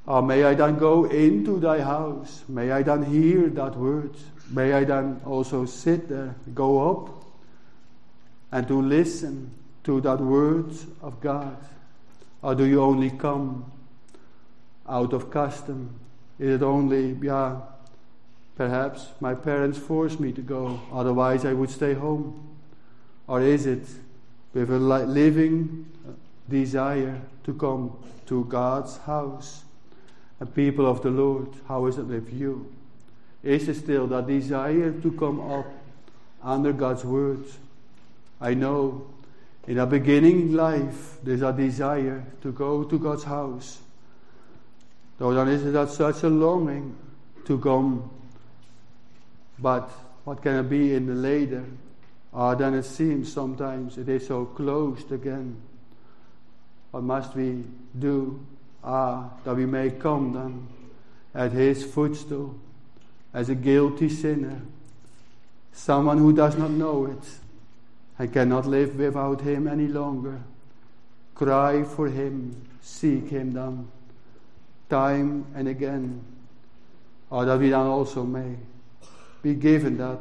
May I then go into thy house? May I then hear that word? May I then also sit there, go up, and to listen to that word of God? Or do you only come out of custom? Is it only, perhaps my parents forced me to go, otherwise I would stay home? Or is it with a living desire to come to God's house? And people of the Lord, how is it with you? Is it still that desire to come up under God's word? I know in our beginning life there's a desire to go to God's house. Though then is it such a longing to come. But what can it be in the later? Then it seems sometimes it is so closed again. What must we do? That we may come then at his footstool as a guilty sinner, someone who does not know it and cannot live without him any longer. Cry for him, seek him then, time and again, or that we then also may be given that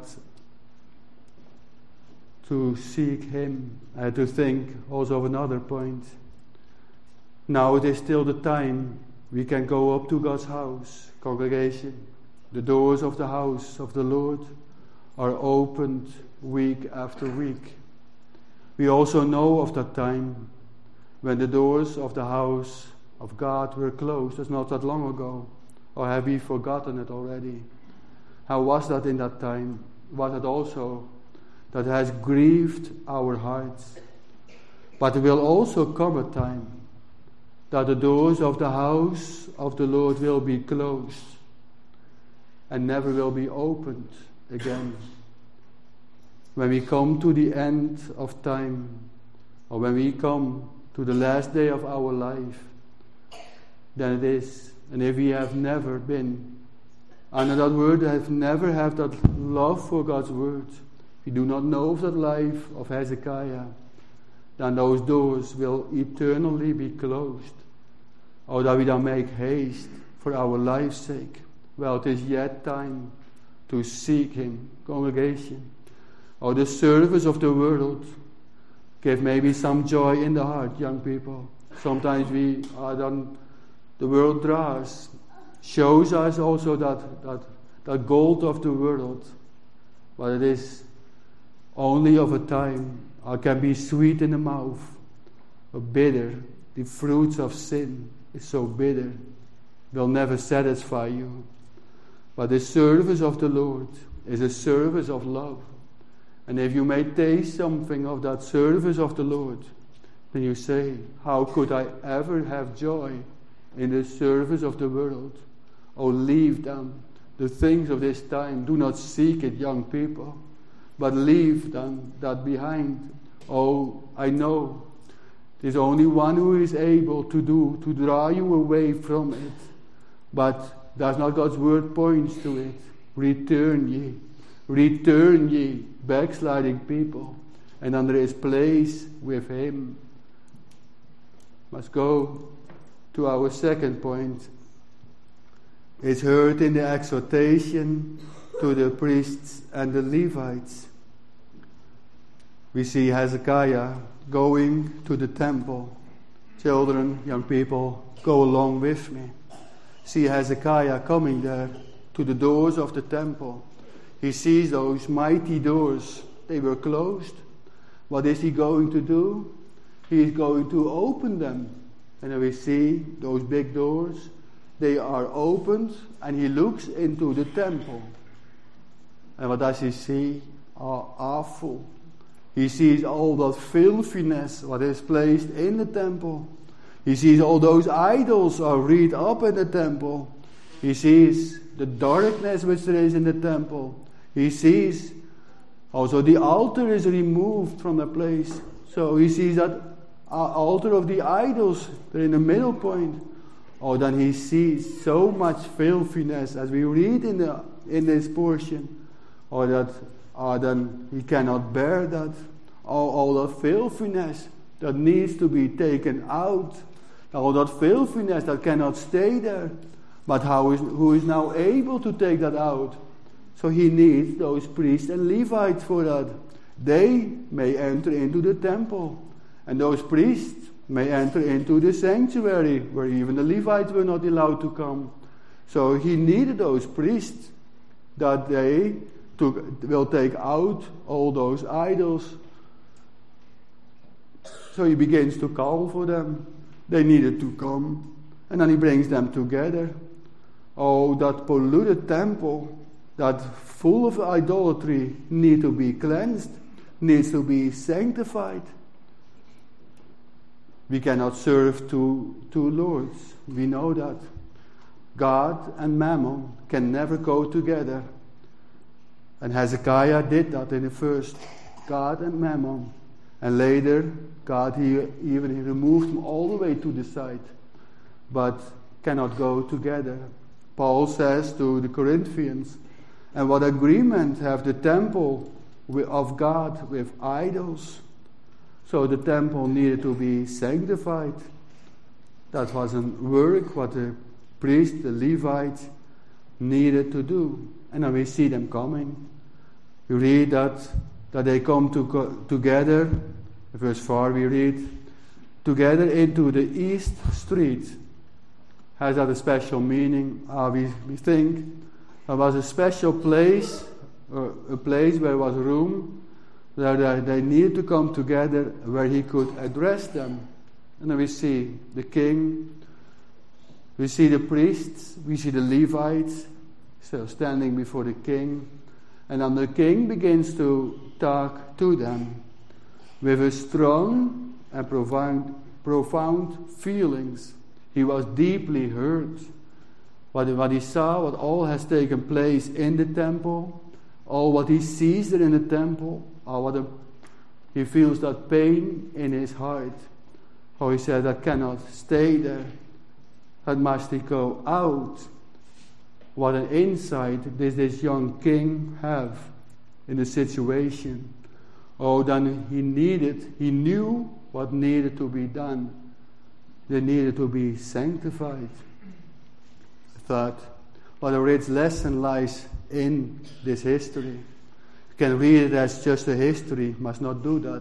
to seek him and to think also of another point. Now it is still the time we can go up to God's house, congregation. The doors of the house of the Lord are opened week after week. We also know of that time when the doors of the house of God were closed. It's not that long ago. Or have we forgotten it already? How was that in that time? Was it also that has grieved our hearts? But there will also come a time that the doors of the house of the Lord will be closed and never will be opened again. When we come to the end of time, or when we come to the last day of our life, then it is. And if we have never been under that word, have never had that love for God's word, we do not know of that life of Hezekiah, then those doors will eternally be closed. Or that we then make haste for our life's sake. Well, it is yet time to seek him, congregation. Or the service of the world give maybe some joy in the heart, young people. Sometimes we are done, the world draws, shows us also that gold of the world, but it is only of a time. It can be sweet in the mouth, but bitter. The fruits of sin is so bitter, will never satisfy you. But the service of the Lord is a service of love. And if you may taste something of that service of the Lord, then you say, how could I ever have joy in the service of the world? Oh, leave them, the things of this time. Do not seek it, young people, but leave them that behind. Oh, I know there's only one who is able to draw you away from it. But does not God's word points to it? Return ye, backsliding people, and then there is place with him. Must go to our second point. It's heard in the exhortation to the priests and the Levites. We see Hezekiah going to the temple. Children, young people, go along with me. See Hezekiah coming there to the doors of the temple. He sees those mighty doors. They were closed. What is he going to do? He is going to open them. And then we see those big doors. They are opened, and he looks into the temple. And what does he see? Awful. He sees all that filthiness what is placed in the temple. He sees all those idols are reared up in the temple. He sees the darkness which there is in the temple. He sees also the altar is removed from the place. So he sees that altar of the idols there in the middle point. Oh, then he sees so much filthiness as we read in this portion. Or that then he cannot bear that. All the filthiness that needs to be taken out. All that filthiness that cannot stay there. But who is now able to take that out? So he needs those priests and Levites for that. They may enter into the temple. And those priests may enter into the sanctuary, where even the Levites were not allowed to come. So he needed those priests, that they will take out all those idols. So he begins to call for them. They needed to come. And then he brings them together. Oh, that polluted temple, that full of idolatry, needs to be cleansed, needs to be sanctified. We cannot serve two lords. We know that. God and Mammon can never go together. And Hezekiah did that in the first. God and Mammon. And later, God he removed them all the way to the side. But cannot go together. Paul says to the Corinthians, and what agreement have the temple of God with idols? So the temple needed to be sanctified. That was a work what the priest, the Levites, needed to do. And then we see them coming. We read that they come together. In verse 4 we read, together into the east street. Has that a special meaning? We think there was a special place, a place where was room, where they needed to come together, where he could address them. And then we see the king, we see the priests, we see the Levites, so standing before the king. And then the king begins to talk to them with a strong and profound feelings. He was deeply hurt. What he saw, what all has taken place in the temple, all what he sees there in the temple, he feels that pain in his heart. How he said, that cannot stay there. That must go out. What an insight does this young king have in the situation. Oh, then he knew what needed to be done. They needed to be sanctified. I thought, what a rich lesson lies in this history. You can read it as just a history, must not do that.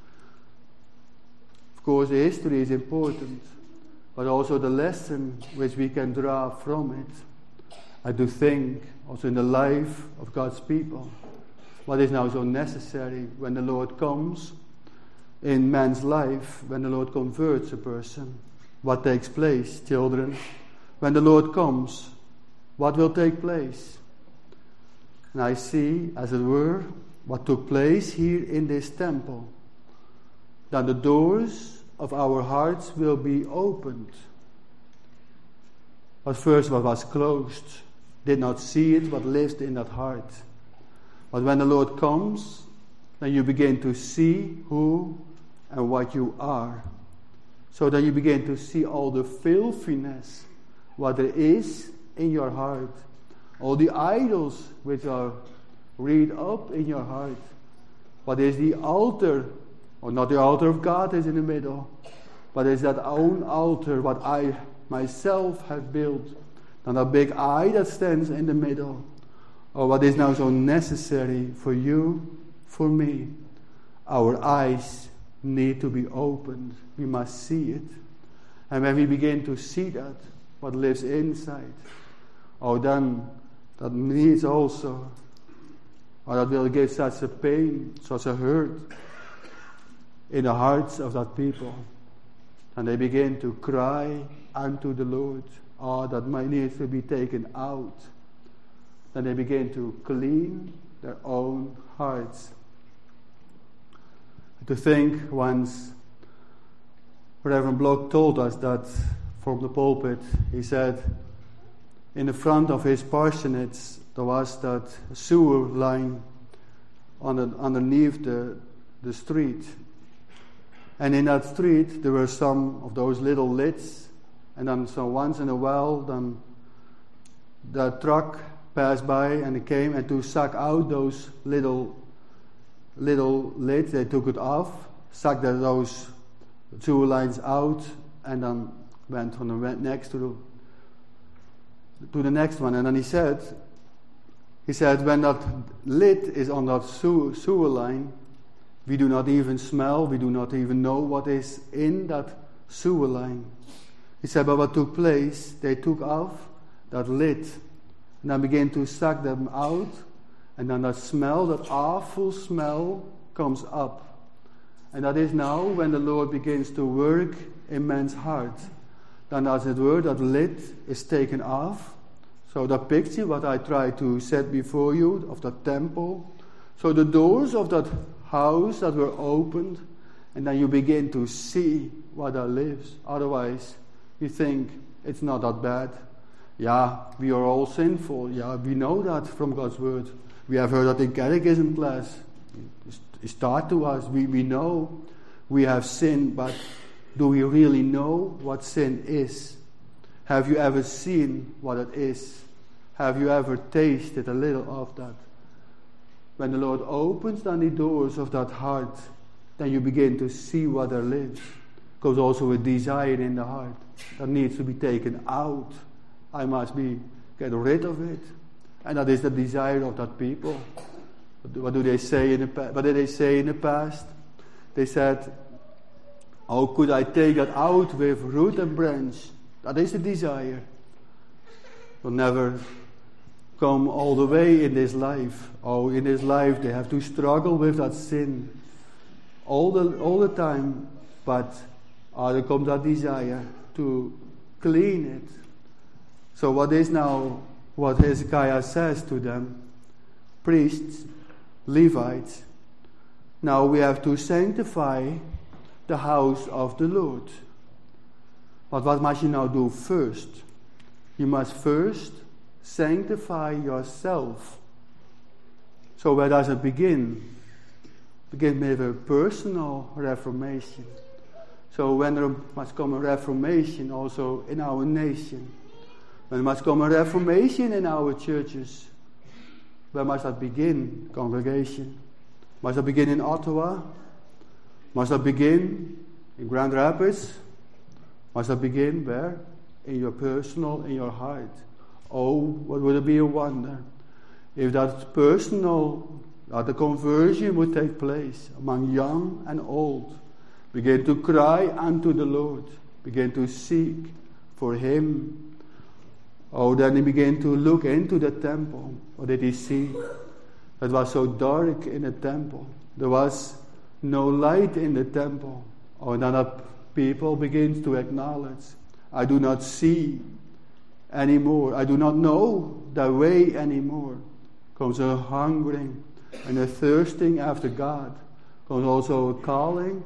Of course, the history is important, but also the lesson which we can draw from it. I do think, also in the life of God's people, what is now so necessary when the Lord comes in man's life, when the Lord converts a person. What takes place, children? When the Lord comes, what will take place? And I see, as it were, what took place here in this temple. That the doors of our hearts will be opened. But first what was closed, did not see it, what lived in that heart. But when the Lord comes, then you begin to see who and what you are. So that you begin to see all the filthiness, what there is in your heart. All the idols which are reared up in your heart. What is the altar, or not the altar of God is in the middle, but is that own altar what I myself have built. Not a big eye that stands in the middle. Or what is now so necessary for you, for me. Our eyes need to be opened. We must see it. And when we begin to see that, what lives inside, then that needs also, or that will give such a pain, such a hurt in the hearts of that people. And they begin to cry unto the Lord. That might need to be taken out. Then they begin to clean their own hearts. To think once Reverend Bloch told us that from the pulpit, he said, in the front of his parsonage there was that sewer line underneath the street. And in that street there were some of those little lids, and then so once in a while then the truck passed by and it came and to suck out those little lids, they took it off, sucked those sewer lines out, and then went from the next to the next one, and then he said, when that lid is on that sewer line, we do not even smell, we do not even know what is in that sewer line. He said, but what took place, they took off that lid, and then began to suck them out, and then that smell, that awful smell, comes up. And that is now when the Lord begins to work in man's heart. Then as it were, that lid is taken off. So the picture, what I try to set before you, of the temple. So the doors of that house that were opened, and then you begin to see what there lives. Otherwise, you think it's not that bad. Yeah, we are all sinful. Yeah, we know that from God's word. We have heard that in catechism class. It's taught to us. We know we have sinned, but do we really know what sin is? Have you ever seen what it is? Have you ever tasted a little of that? When the Lord opens then the doors of that heart, then you begin to see what there lives. Because also a desire in the heart that needs to be taken out. I must get rid of it. And that is the desire of that people. What did they say in the past? They said, how could I take that out with root and branch? That is the desire. Will never come all the way in this life. Oh, in this life they have to struggle with that sin all the time. But there comes that desire to clean it. So what is now what Hezekiah says to them? Priests, Levites, now we have to sanctify the house of the Lord. But what must you now do first? You must first sanctify yourself. So where does it begin? Begin with a personal reformation. So when there must come a reformation also in our nation, when there must come a reformation in our churches, where must that begin, congregation? Must that begin in Ottawa? Must that begin in Grand Rapids? Must that begin where? In your personal, in your heart. Oh, what would it be a wonder if that personal, that the conversion would take place among young and old. Begin to cry unto the Lord. Begin to seek for Him. Oh, then he began to look into the temple. What did he see? It was so dark in the temple. There was no light in the temple. Oh, and then that people begin to acknowledge, I do not see anymore. I do not know the way anymore. Comes a hungering and a thirsting after God. Comes also a calling.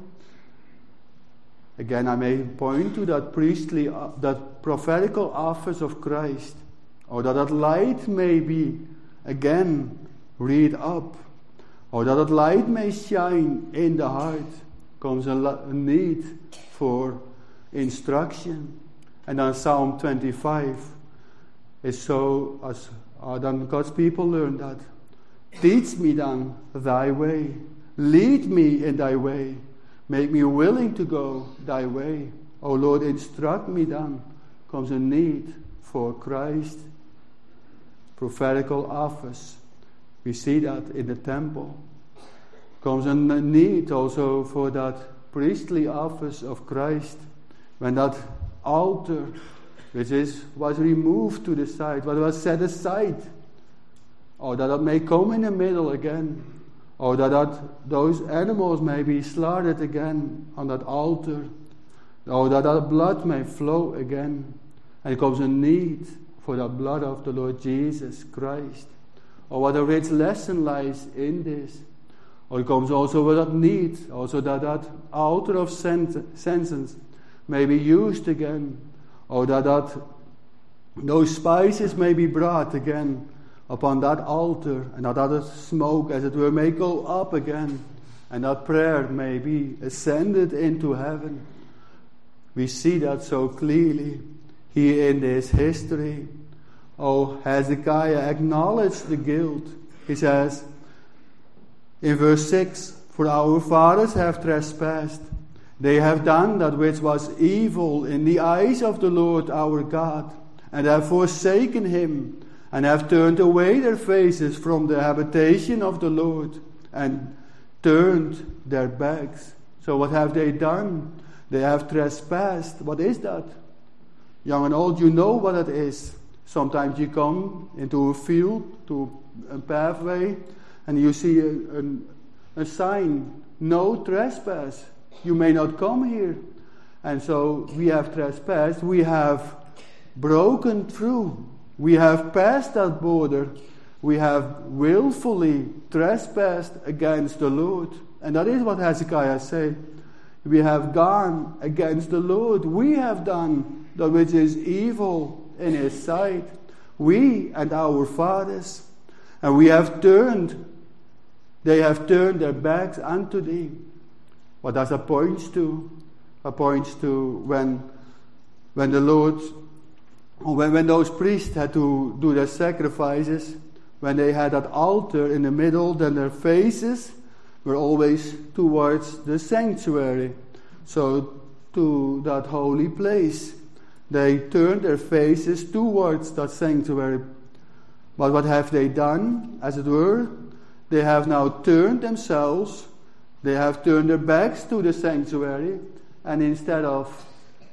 Again, I may point to that priestly, that prophetical office of Christ, or that light may be again read up, or that light may shine in the heart. Comes a need for instruction. And then Psalm 25 is so, as then God's people learn that. Teach me then thy way. Lead me in thy way. Make me willing to go thy way. O Lord, instruct me then. Comes a need for Christ. Prophetical office. We see that in the temple. Comes a need also for that priestly office of Christ. When that altar, which was removed to the side, what was set aside, or that it may come in the middle again, or that those animals may be slaughtered again on that altar, or that blood may flow again. And it comes a need for the blood of the Lord Jesus Christ. Or what a rich lesson lies in this. Or it comes also with that need, also that altar of incense may be used again, or that those spices may be brought again upon that altar, and that smoke, as it were, may go up again, and that prayer may be ascended into heaven. We see that so clearly here in this history. Oh, Hezekiah acknowledged the guilt. He says in verse 6, for our fathers have trespassed, They have done that which was evil in the eyes of the Lord our God, and have forsaken him, and have turned away their faces from the habitation of the Lord, and turned their backs. So what have they done? They have trespassed. What is that? Young and old, you know what it is. Sometimes you come into a field, to a pathway, and you see a sign, no trespass. You may not come here. And so we have trespassed. We have broken through. We have passed that border. We have willfully trespassed against the Lord. And that is what Hezekiah said. We have gone against the Lord. We have done that which is evil in his sight. We and our fathers. And we have they have turned their backs unto thee. What does that point to? It points to when the Lord, when those priests had to do their sacrifices, when they had that altar in the middle, then their faces were always towards the sanctuary. So to that holy place. They turned their faces towards that sanctuary. But what have they done, as it were? They have now turned themselves, they have turned their backs to the sanctuary, and instead of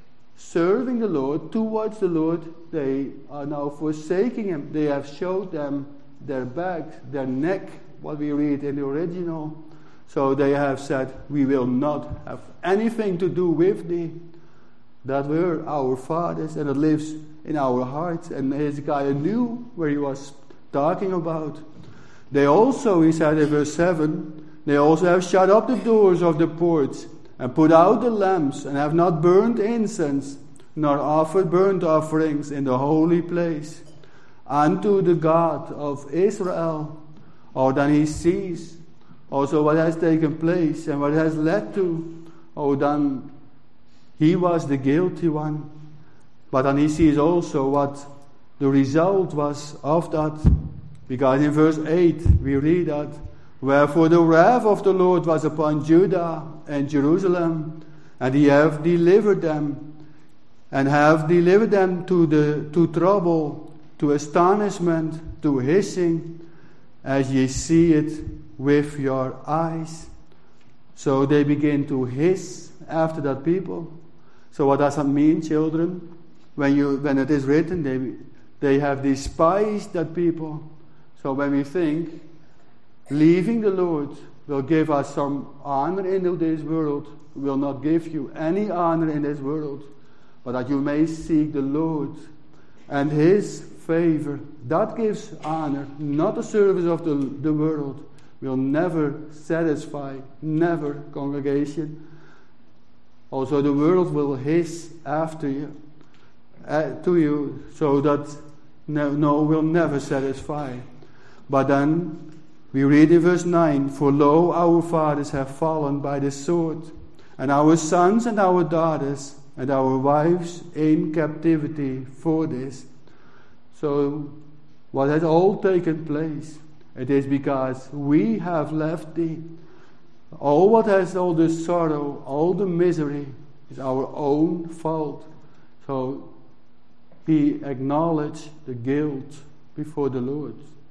serving the Lord, towards the Lord, they are now forsaking him. They have showed them their back, their neck, what we read in the original. So they have said, we will not have anything to do with thee. That were our fathers, and it lives in our hearts. And Hezekiah knew where he was talking about. They also, he said in verse 7, they also have shut up the doors of the porch, and put out the lamps, and have not burned incense, nor offered burnt offerings in the holy place, unto the God of Israel. Oh, then he sees also what has taken place, and what has led to. Oh, then he was the guilty one. But then he sees also what the result was of that. Because in verse 8 we read that, wherefore the wrath of the Lord was upon Judah and Jerusalem, and he have delivered them, and have delivered them to trouble, to astonishment, to hissing, as ye see it with your eyes. So they begin to hiss after that people. So what does that mean, children? When it is written, they have despised that people. So when we think leaving the Lord will give us some honor into this world, will not give you any honor in this world, but that you may seek the Lord and his favor. That gives honor, not the service of the world. Will never satisfy, never, congregation. Also the world will hiss after you, to you, so that will never satisfy. But then we read in verse 9, for lo, our fathers have fallen by the sword, and our sons and our daughters and our wives in captivity for this. So what has all taken place? It is because we have left thee. All the sorrow, all the misery is our own fault. So we acknowledge the guilt before the Lord.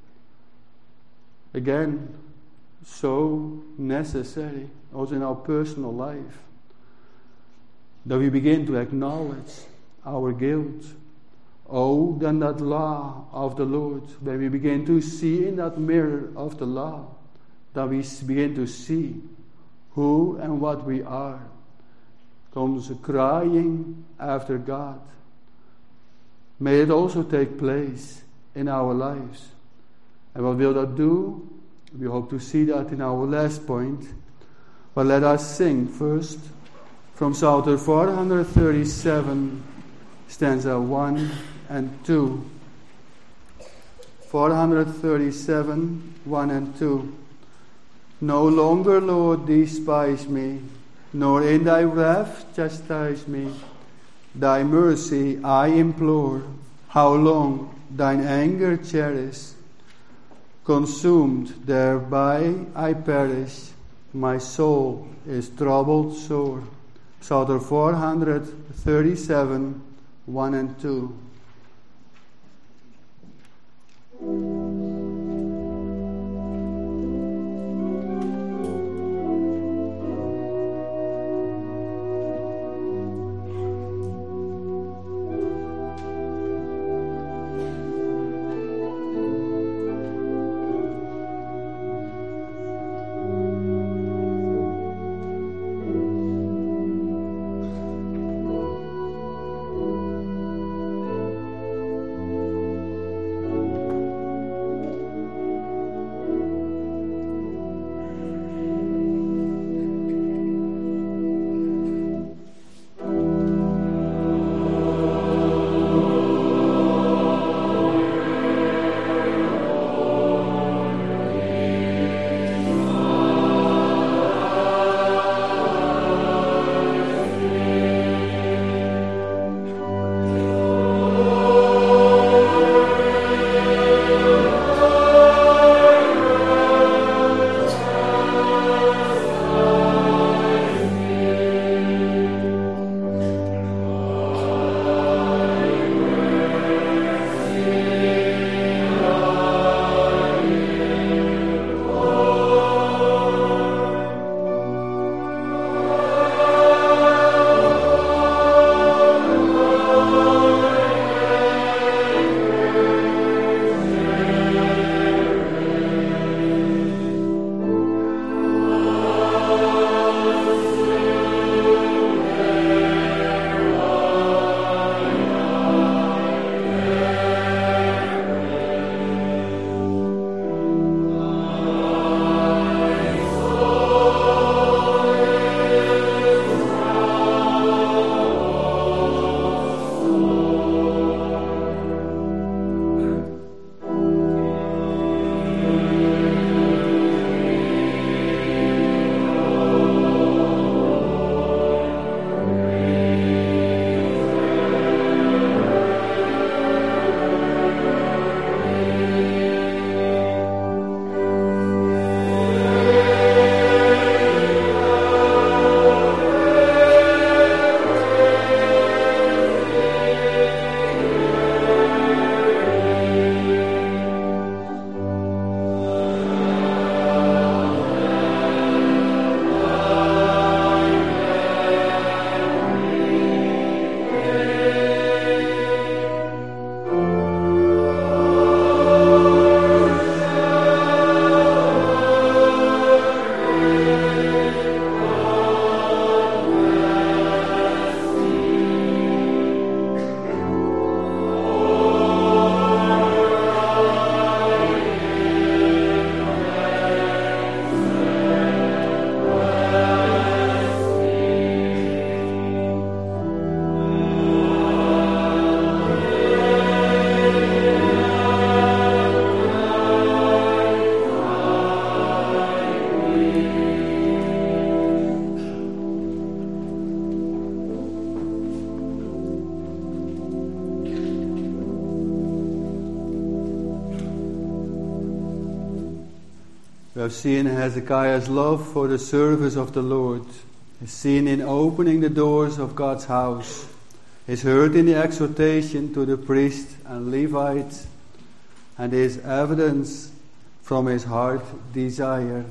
Again, so necessary, also in our personal life, that we begin to acknowledge our guilt. Oh, then that law of the Lord, when we begin to see in that mirror of the law, that we begin to see who and what we are, comes crying after God. May it also take place in our lives. And what will that do? We hope to see that in our last point. But let us sing first from Psalter 437, stanza 1 and 2. 437, 1 and 2. No longer, Lord, despise me, nor in thy wrath chastise me. Thy mercy I implore. How long thine anger cherish? Consumed thereby I perish. My soul is troubled sore. Psalter 437, 1 and 2. We have seen Hezekiah's love for the service of the Lord, is seen in opening the doors of God's house, is heard in the exhortation to the priest and Levites, and is evidence from his heart desire.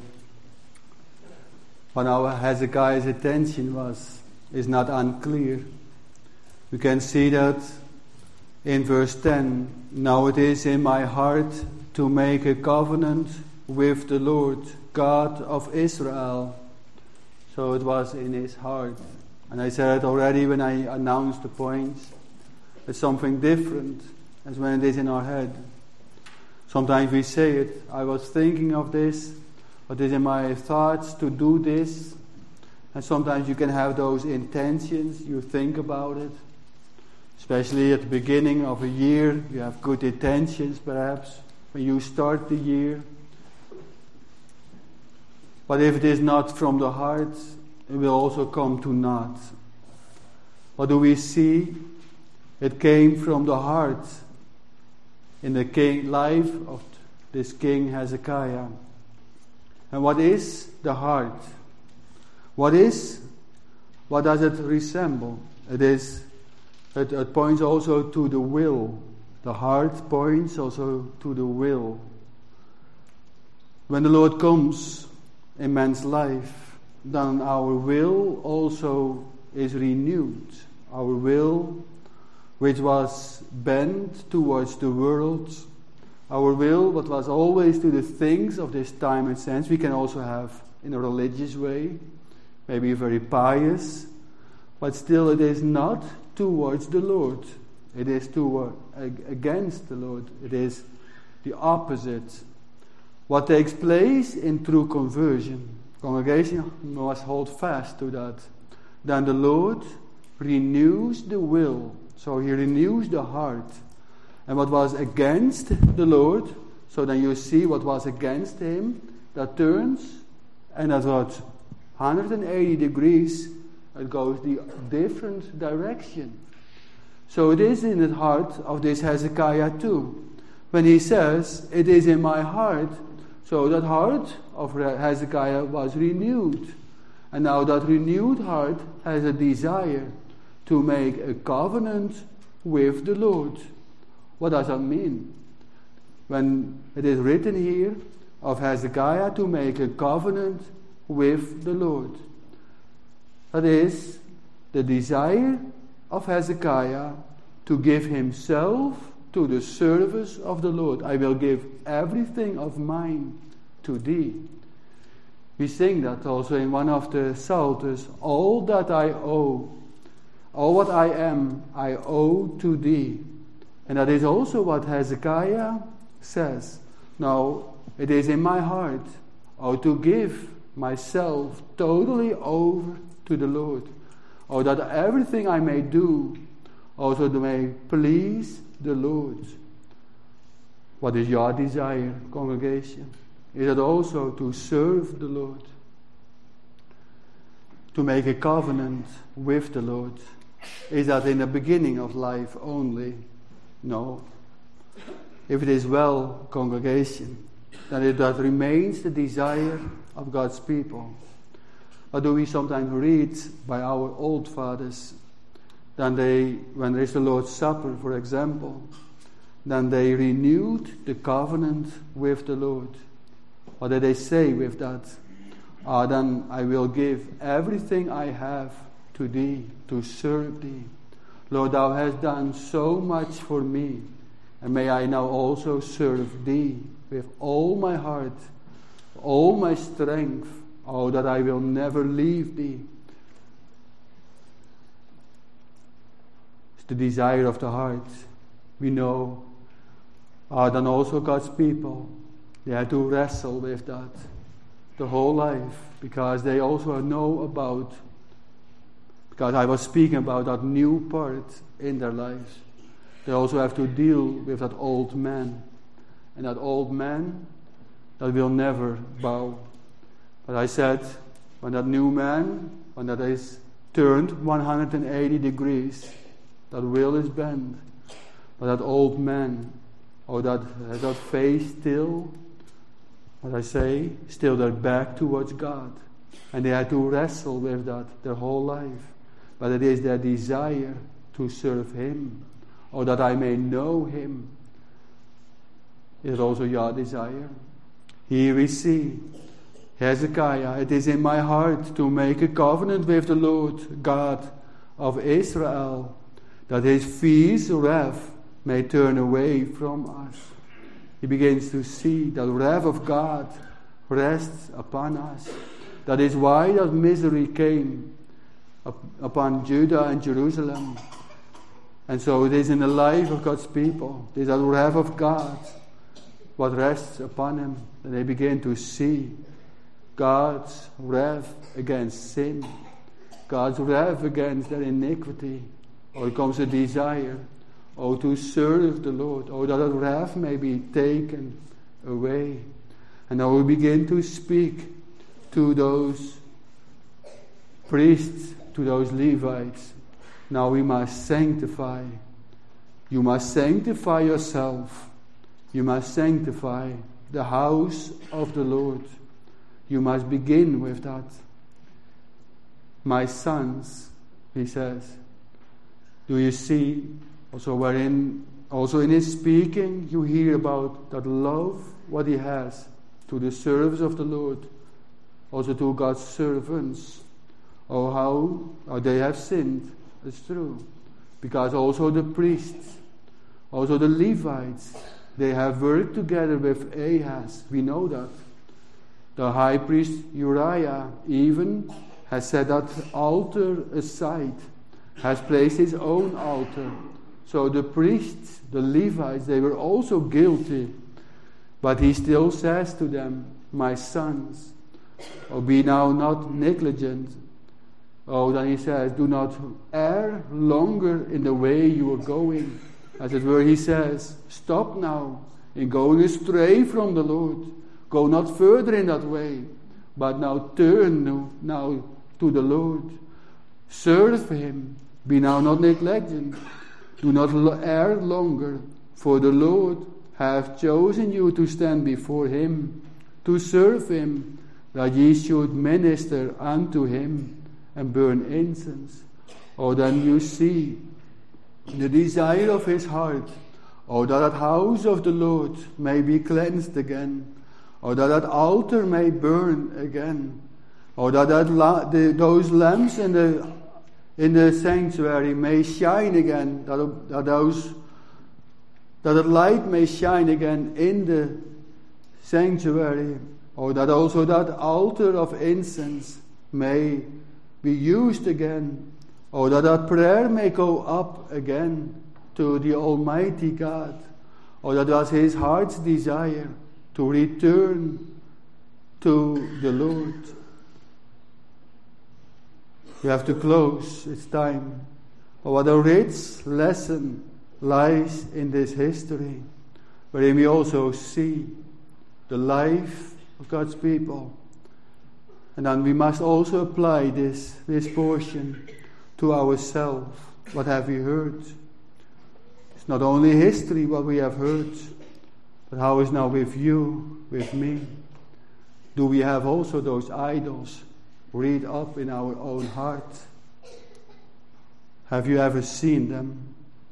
But now Hezekiah's attention is not unclear. We can see that in verse 10. Now it is in my heart to make a covenant with the Lord, God of Israel. So it was in his heart. And I said it already when I announced the points. It's something different as when it is in our head. Sometimes we say it, I was thinking of this, but it is in my thoughts to do this. And sometimes you can have those intentions, you think about it. Especially at the beginning of a year, you have good intentions perhaps, when you start the year. But if it is not from the heart, it will also come to naught. What do we see? It came from the heart in the life of this king Hezekiah. And what is the heart? What is What does it resemble? It points also to the will. The heart points also to the will. When the Lord comes in man's life, then our will also is renewed. Our will, which was bent towards the world, our will, what was always to the things of this time and sense, we can also have in a religious way, maybe very pious, but still it is not towards the Lord. It is against the Lord. It is the opposite. What takes place in true conversion, congregation must hold fast to that. Then the Lord renews the will. So he renews the heart. And what was against the Lord, so then you see what was against him, that turns, and at what 180 degrees, it goes the different direction. So it is in the heart of this Hezekiah too. When he says, it is in my heart, so that heart of Hezekiah was renewed. And now that renewed heart has a desire to make a covenant with the Lord. What does that mean? When it is written here of Hezekiah to make a covenant with the Lord. That is the desire of Hezekiah to give himself to the service of the Lord. I will give everything of mine to thee. We sing that also in one of the Psalters. All that I owe, all what I am, I owe to thee. And that is also what Hezekiah says. Now, it is in my heart, to give myself totally over to the Lord. That everything I may do, also may please the Lord. What is your desire, congregation? Is it also to serve the Lord? To make a covenant with the Lord? Is that in the beginning of life only? No. If it is well, congregation, then that remains the desire of God's people. Or do we sometimes read by our old fathers, then when there is the Lord's Supper, for example, then they renewed the covenant with the Lord. What did they say with that? Then I will give everything I have to thee, to serve thee. Lord, thou hast done so much for me, and may I now also serve thee with all my heart, all my strength, that I will never leave thee. It's the desire of the heart. We know, then also God's people, they had to wrestle with that the whole life, because they also know about, because I was speaking about that new part in their lives. They also have to deal with that old man. And that old man that will never bow. But I said, when that new man, when that is turned 180 degrees, that will is bent. But that old man, that has that face still, what I say, still their back towards God. And they had to wrestle with that their whole life. But it is their desire to serve Him, that I may know Him. Is also your desire? Here we see Hezekiah, it is in my heart to make a covenant with the Lord God of Israel, that His fierce wrath may turn away from us. He begins to see that wrath of God rests upon us. That is why that misery came upon Judah and Jerusalem. And so it is in the life of God's people. It is that wrath of God what rests upon him. And they begin to see God's wrath against sin. God's wrath against their iniquity. It comes a desire, to serve the Lord. That wrath may be taken away. And now we begin to speak to those priests, to those Levites. Now we must sanctify. You must sanctify yourself. You must sanctify the house of the Lord. You must begin with that. my sons, he says. Do you see? Also in his speaking, you hear about that love, what he has to the service of the Lord, also to God's servants. Oh, how they have sinned. It's true. Because also the priests, also the Levites, they have worked together with Ahaz. We know that. The high priest Uriah even has set that altar aside, has placed his own altar. So the priests, the Levites, they were also guilty. But he still says to them, my sons, be now not negligent. Then he says, do not err longer in the way you are going. As it were, he says, stop now in going astray from the Lord. Go not further in that way, but now turn now to the Lord. Serve him. Be now not negligent. Do not err longer, for the Lord hath chosen you to stand before him, to serve him, that ye should minister unto him and burn incense. Then you see the desire of his heart, that house of the Lord may be cleansed again, that altar may burn again, those lamps in the sanctuary may shine again, that the light may shine again in the sanctuary, that also that altar of incense may be used again, that prayer may go up again to the Almighty God, that was his heart's desire to return to the Lord. We have to close, it's time. What a rich lesson lies in this history, wherein we also see the life of God's people. And then we must also apply this portion to ourselves. What have we heard? It's not only history what we have heard, but how is now with you, with me? Do we have also those idols read up in our own heart? Have you ever seen them?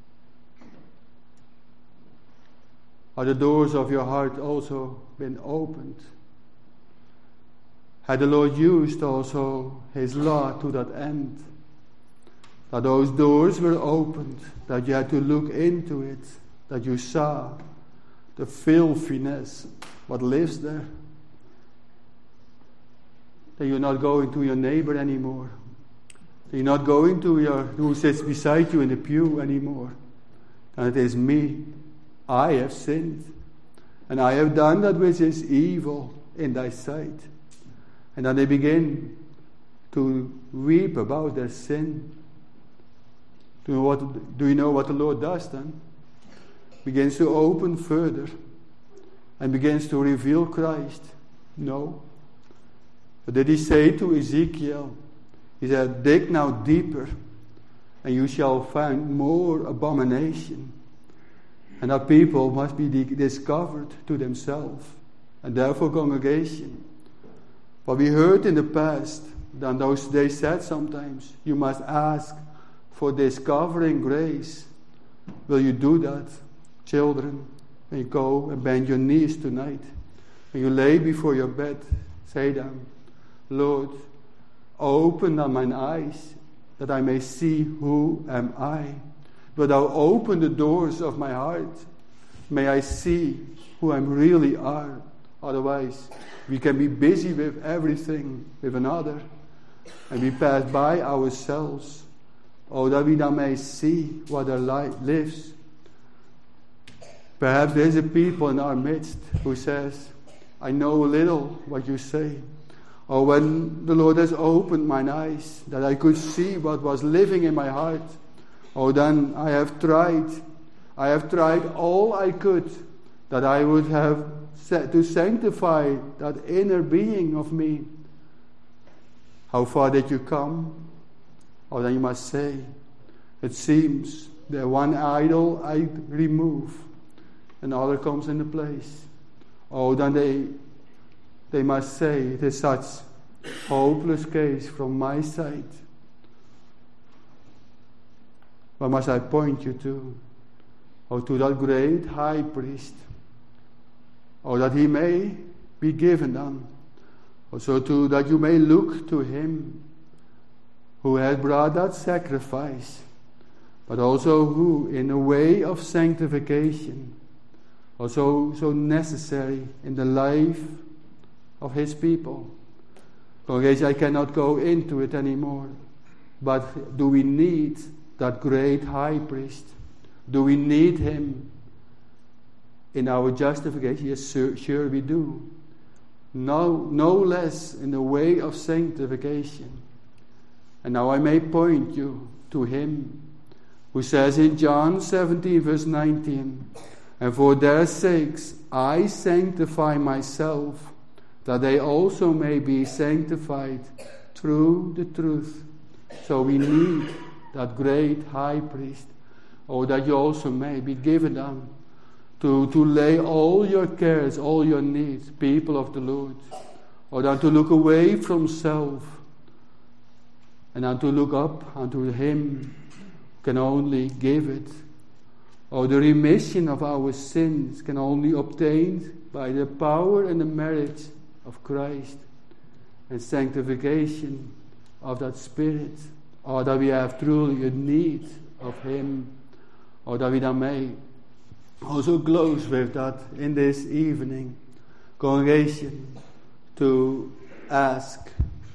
Are the doors of your heart also been opened? Had the Lord used also his law to that end? That those doors were opened, that you had to look into it, that you saw the filthiness, what lives there. That you're not going to your neighbor anymore. That you're not going to who sits beside you in the pew anymore. And it is me. I have sinned. And I have done that which is evil in thy sight. And then they begin to weep about their sin. Do you know what the Lord does then? Begins to open further and begins to reveal Christ. No. But did he say to Ezekiel, he said, dig now deeper and you shall find more abomination. And that people must be discovered to themselves. And therefore, congregation, what we heard in the past, then they said sometimes, you must ask for discovering grace. Will you do that, children? When you go and bend your knees tonight, when you lay before your bed, say them, Lord, open now mine eyes, that I may see who am I. But thou open the doors of my heart, may I see who I really are. Otherwise, we can be busy with everything, with another, and we pass by ourselves. That we now may see what our life lives. Perhaps there's a people in our midst who says, I know a little what you say. Or when the Lord has opened mine eyes, that I could see what was living in my heart. Then I have tried all I could, that I would have to sanctify that inner being of me. How far did you come? Then you must say, it seems that one idol I remove, another comes into place. Then they must say, it is such hopeless case from my side. What must I point you to? Oh, to that great high priest. Oh, that he may be given them. Also to that you may look to him who had brought that sacrifice, but also who, in a way of sanctification, also so necessary in the life of his people. Congregation, I cannot go into it anymore, but do we need that great high priest? Do we need him in our justification? Yes, sure we do. No less in the way of sanctification. And now I may point you to him who says in John 17 verse 19, and for their sakes I sanctify myself, that they also may be sanctified through the truth. So we need that great high priest, or that you also may be given them to lay all your cares, all your needs, people of the Lord, or then to look away from self and then to look up unto him who can only give it. Or the remission of our sins can only be obtained by the power and the merit of Christ, and sanctification of that Spirit, or that we have truly a need of him, or that we then may also close with that in this evening, congregation, to ask.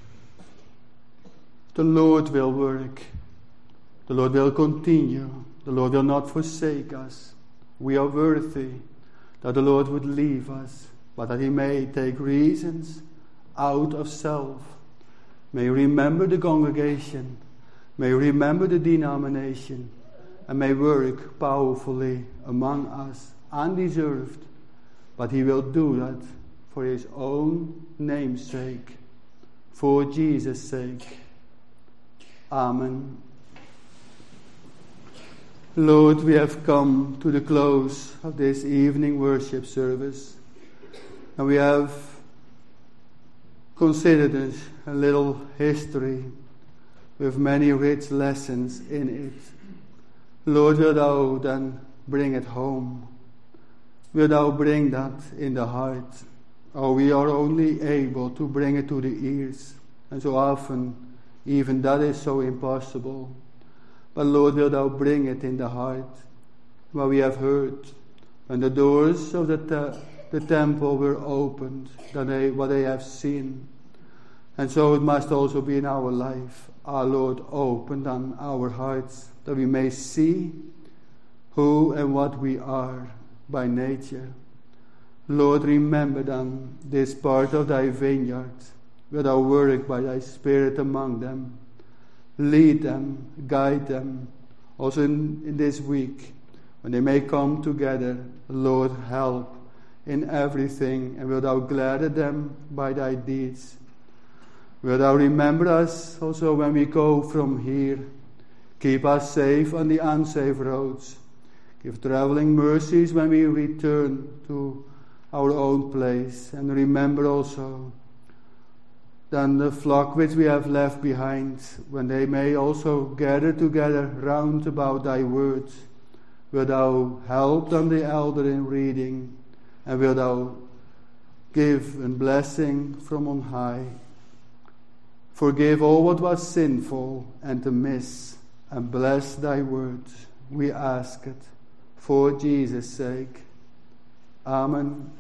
The Lord will work. The Lord will continue. The Lord will not forsake us. We are worthy that the Lord would leave us, but that he may take reasons out of self. May remember the congregation, may remember the denomination, and may work powerfully among us, undeserved, but he will do that for his own name's sake, for Jesus' sake. Amen. Lord, we have come to the close of this evening worship service, and we have considered a little history with many rich lessons in it. Lord, will thou then bring it home? Will thou bring that in the heart? Or we are only able to bring it to the ears, and so often even that is so impossible. But Lord, will thou bring it in the heart? What we have heard, when the doors of the temple were opened, what they have seen. And so it must also be in our life. Our Lord, open then our hearts, that we may see who and what we are by nature. Lord, remember then this part of thy vineyard, where thou work by thy Spirit among them. Lead them, guide them, also in this week, when they may come together. Lord, help in everything, and wilt thou gladden them by thy deeds. Wilt thou remember us also when we go from here. Keep us safe on the unsafe roads. Give traveling mercies when we return to our own place. And remember also then the flock which we have left behind, when they may also gather together round about thy words. Wilt thou help them, the elder, in reading, and wilt thou give a blessing from on high. Forgive all what was sinful and amiss, and bless thy words. We ask it for Jesus' sake. Amen.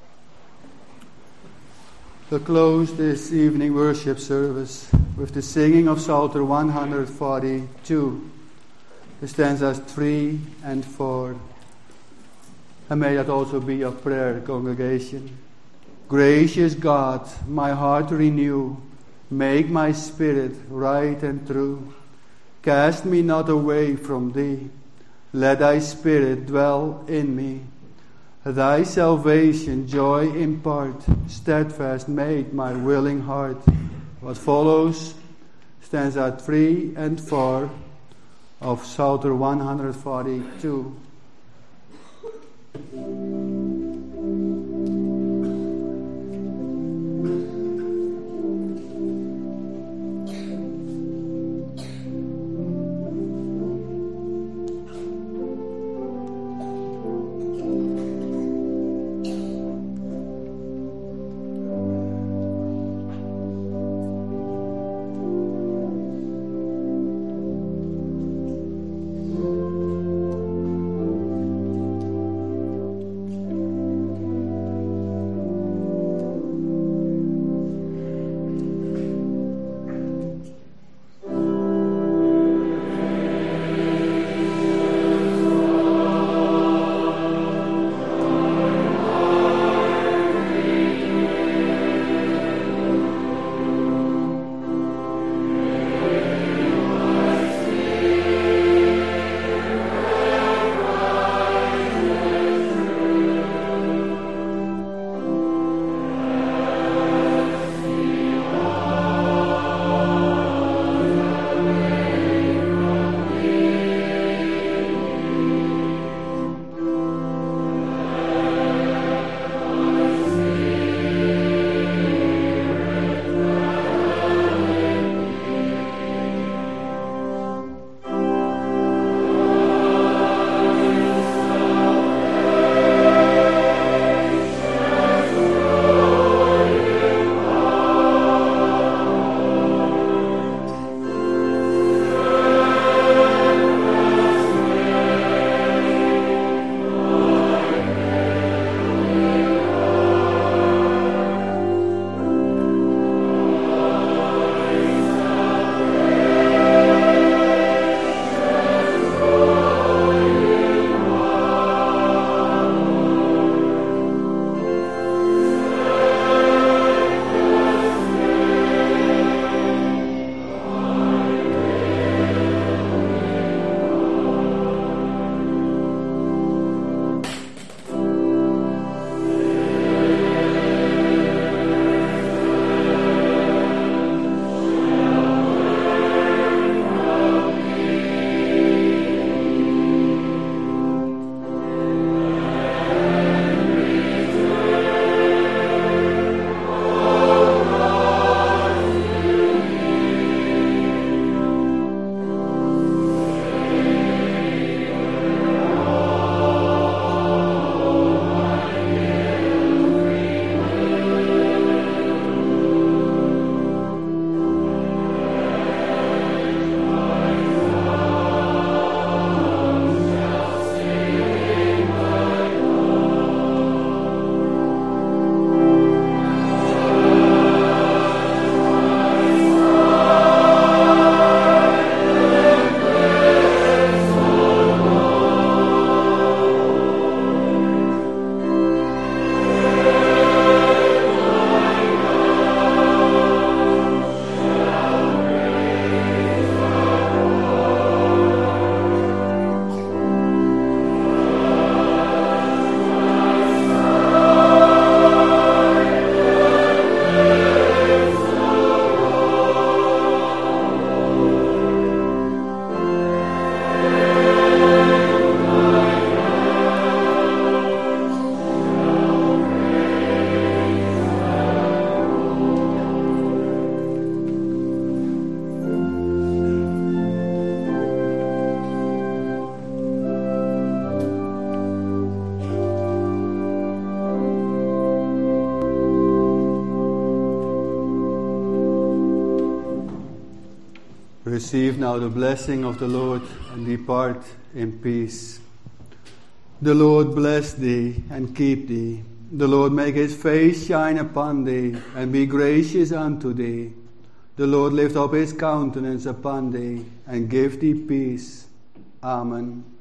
To close this evening worship service with the singing of Psalter 142, the stanzas 3 and 4. And may that also be your prayer, congregation. Gracious God, my heart renew, make my spirit right and true. Cast me not away from thee, let thy Spirit dwell in me. Thy salvation joy impart, steadfast made my willing heart. What follows, stanza 3 and 4 of Psalter 142. Receive now the blessing of the Lord and depart in peace. The Lord bless thee and keep thee. The Lord make his face shine upon thee and be gracious unto thee. The Lord lift up his countenance upon thee and give thee peace. Amen.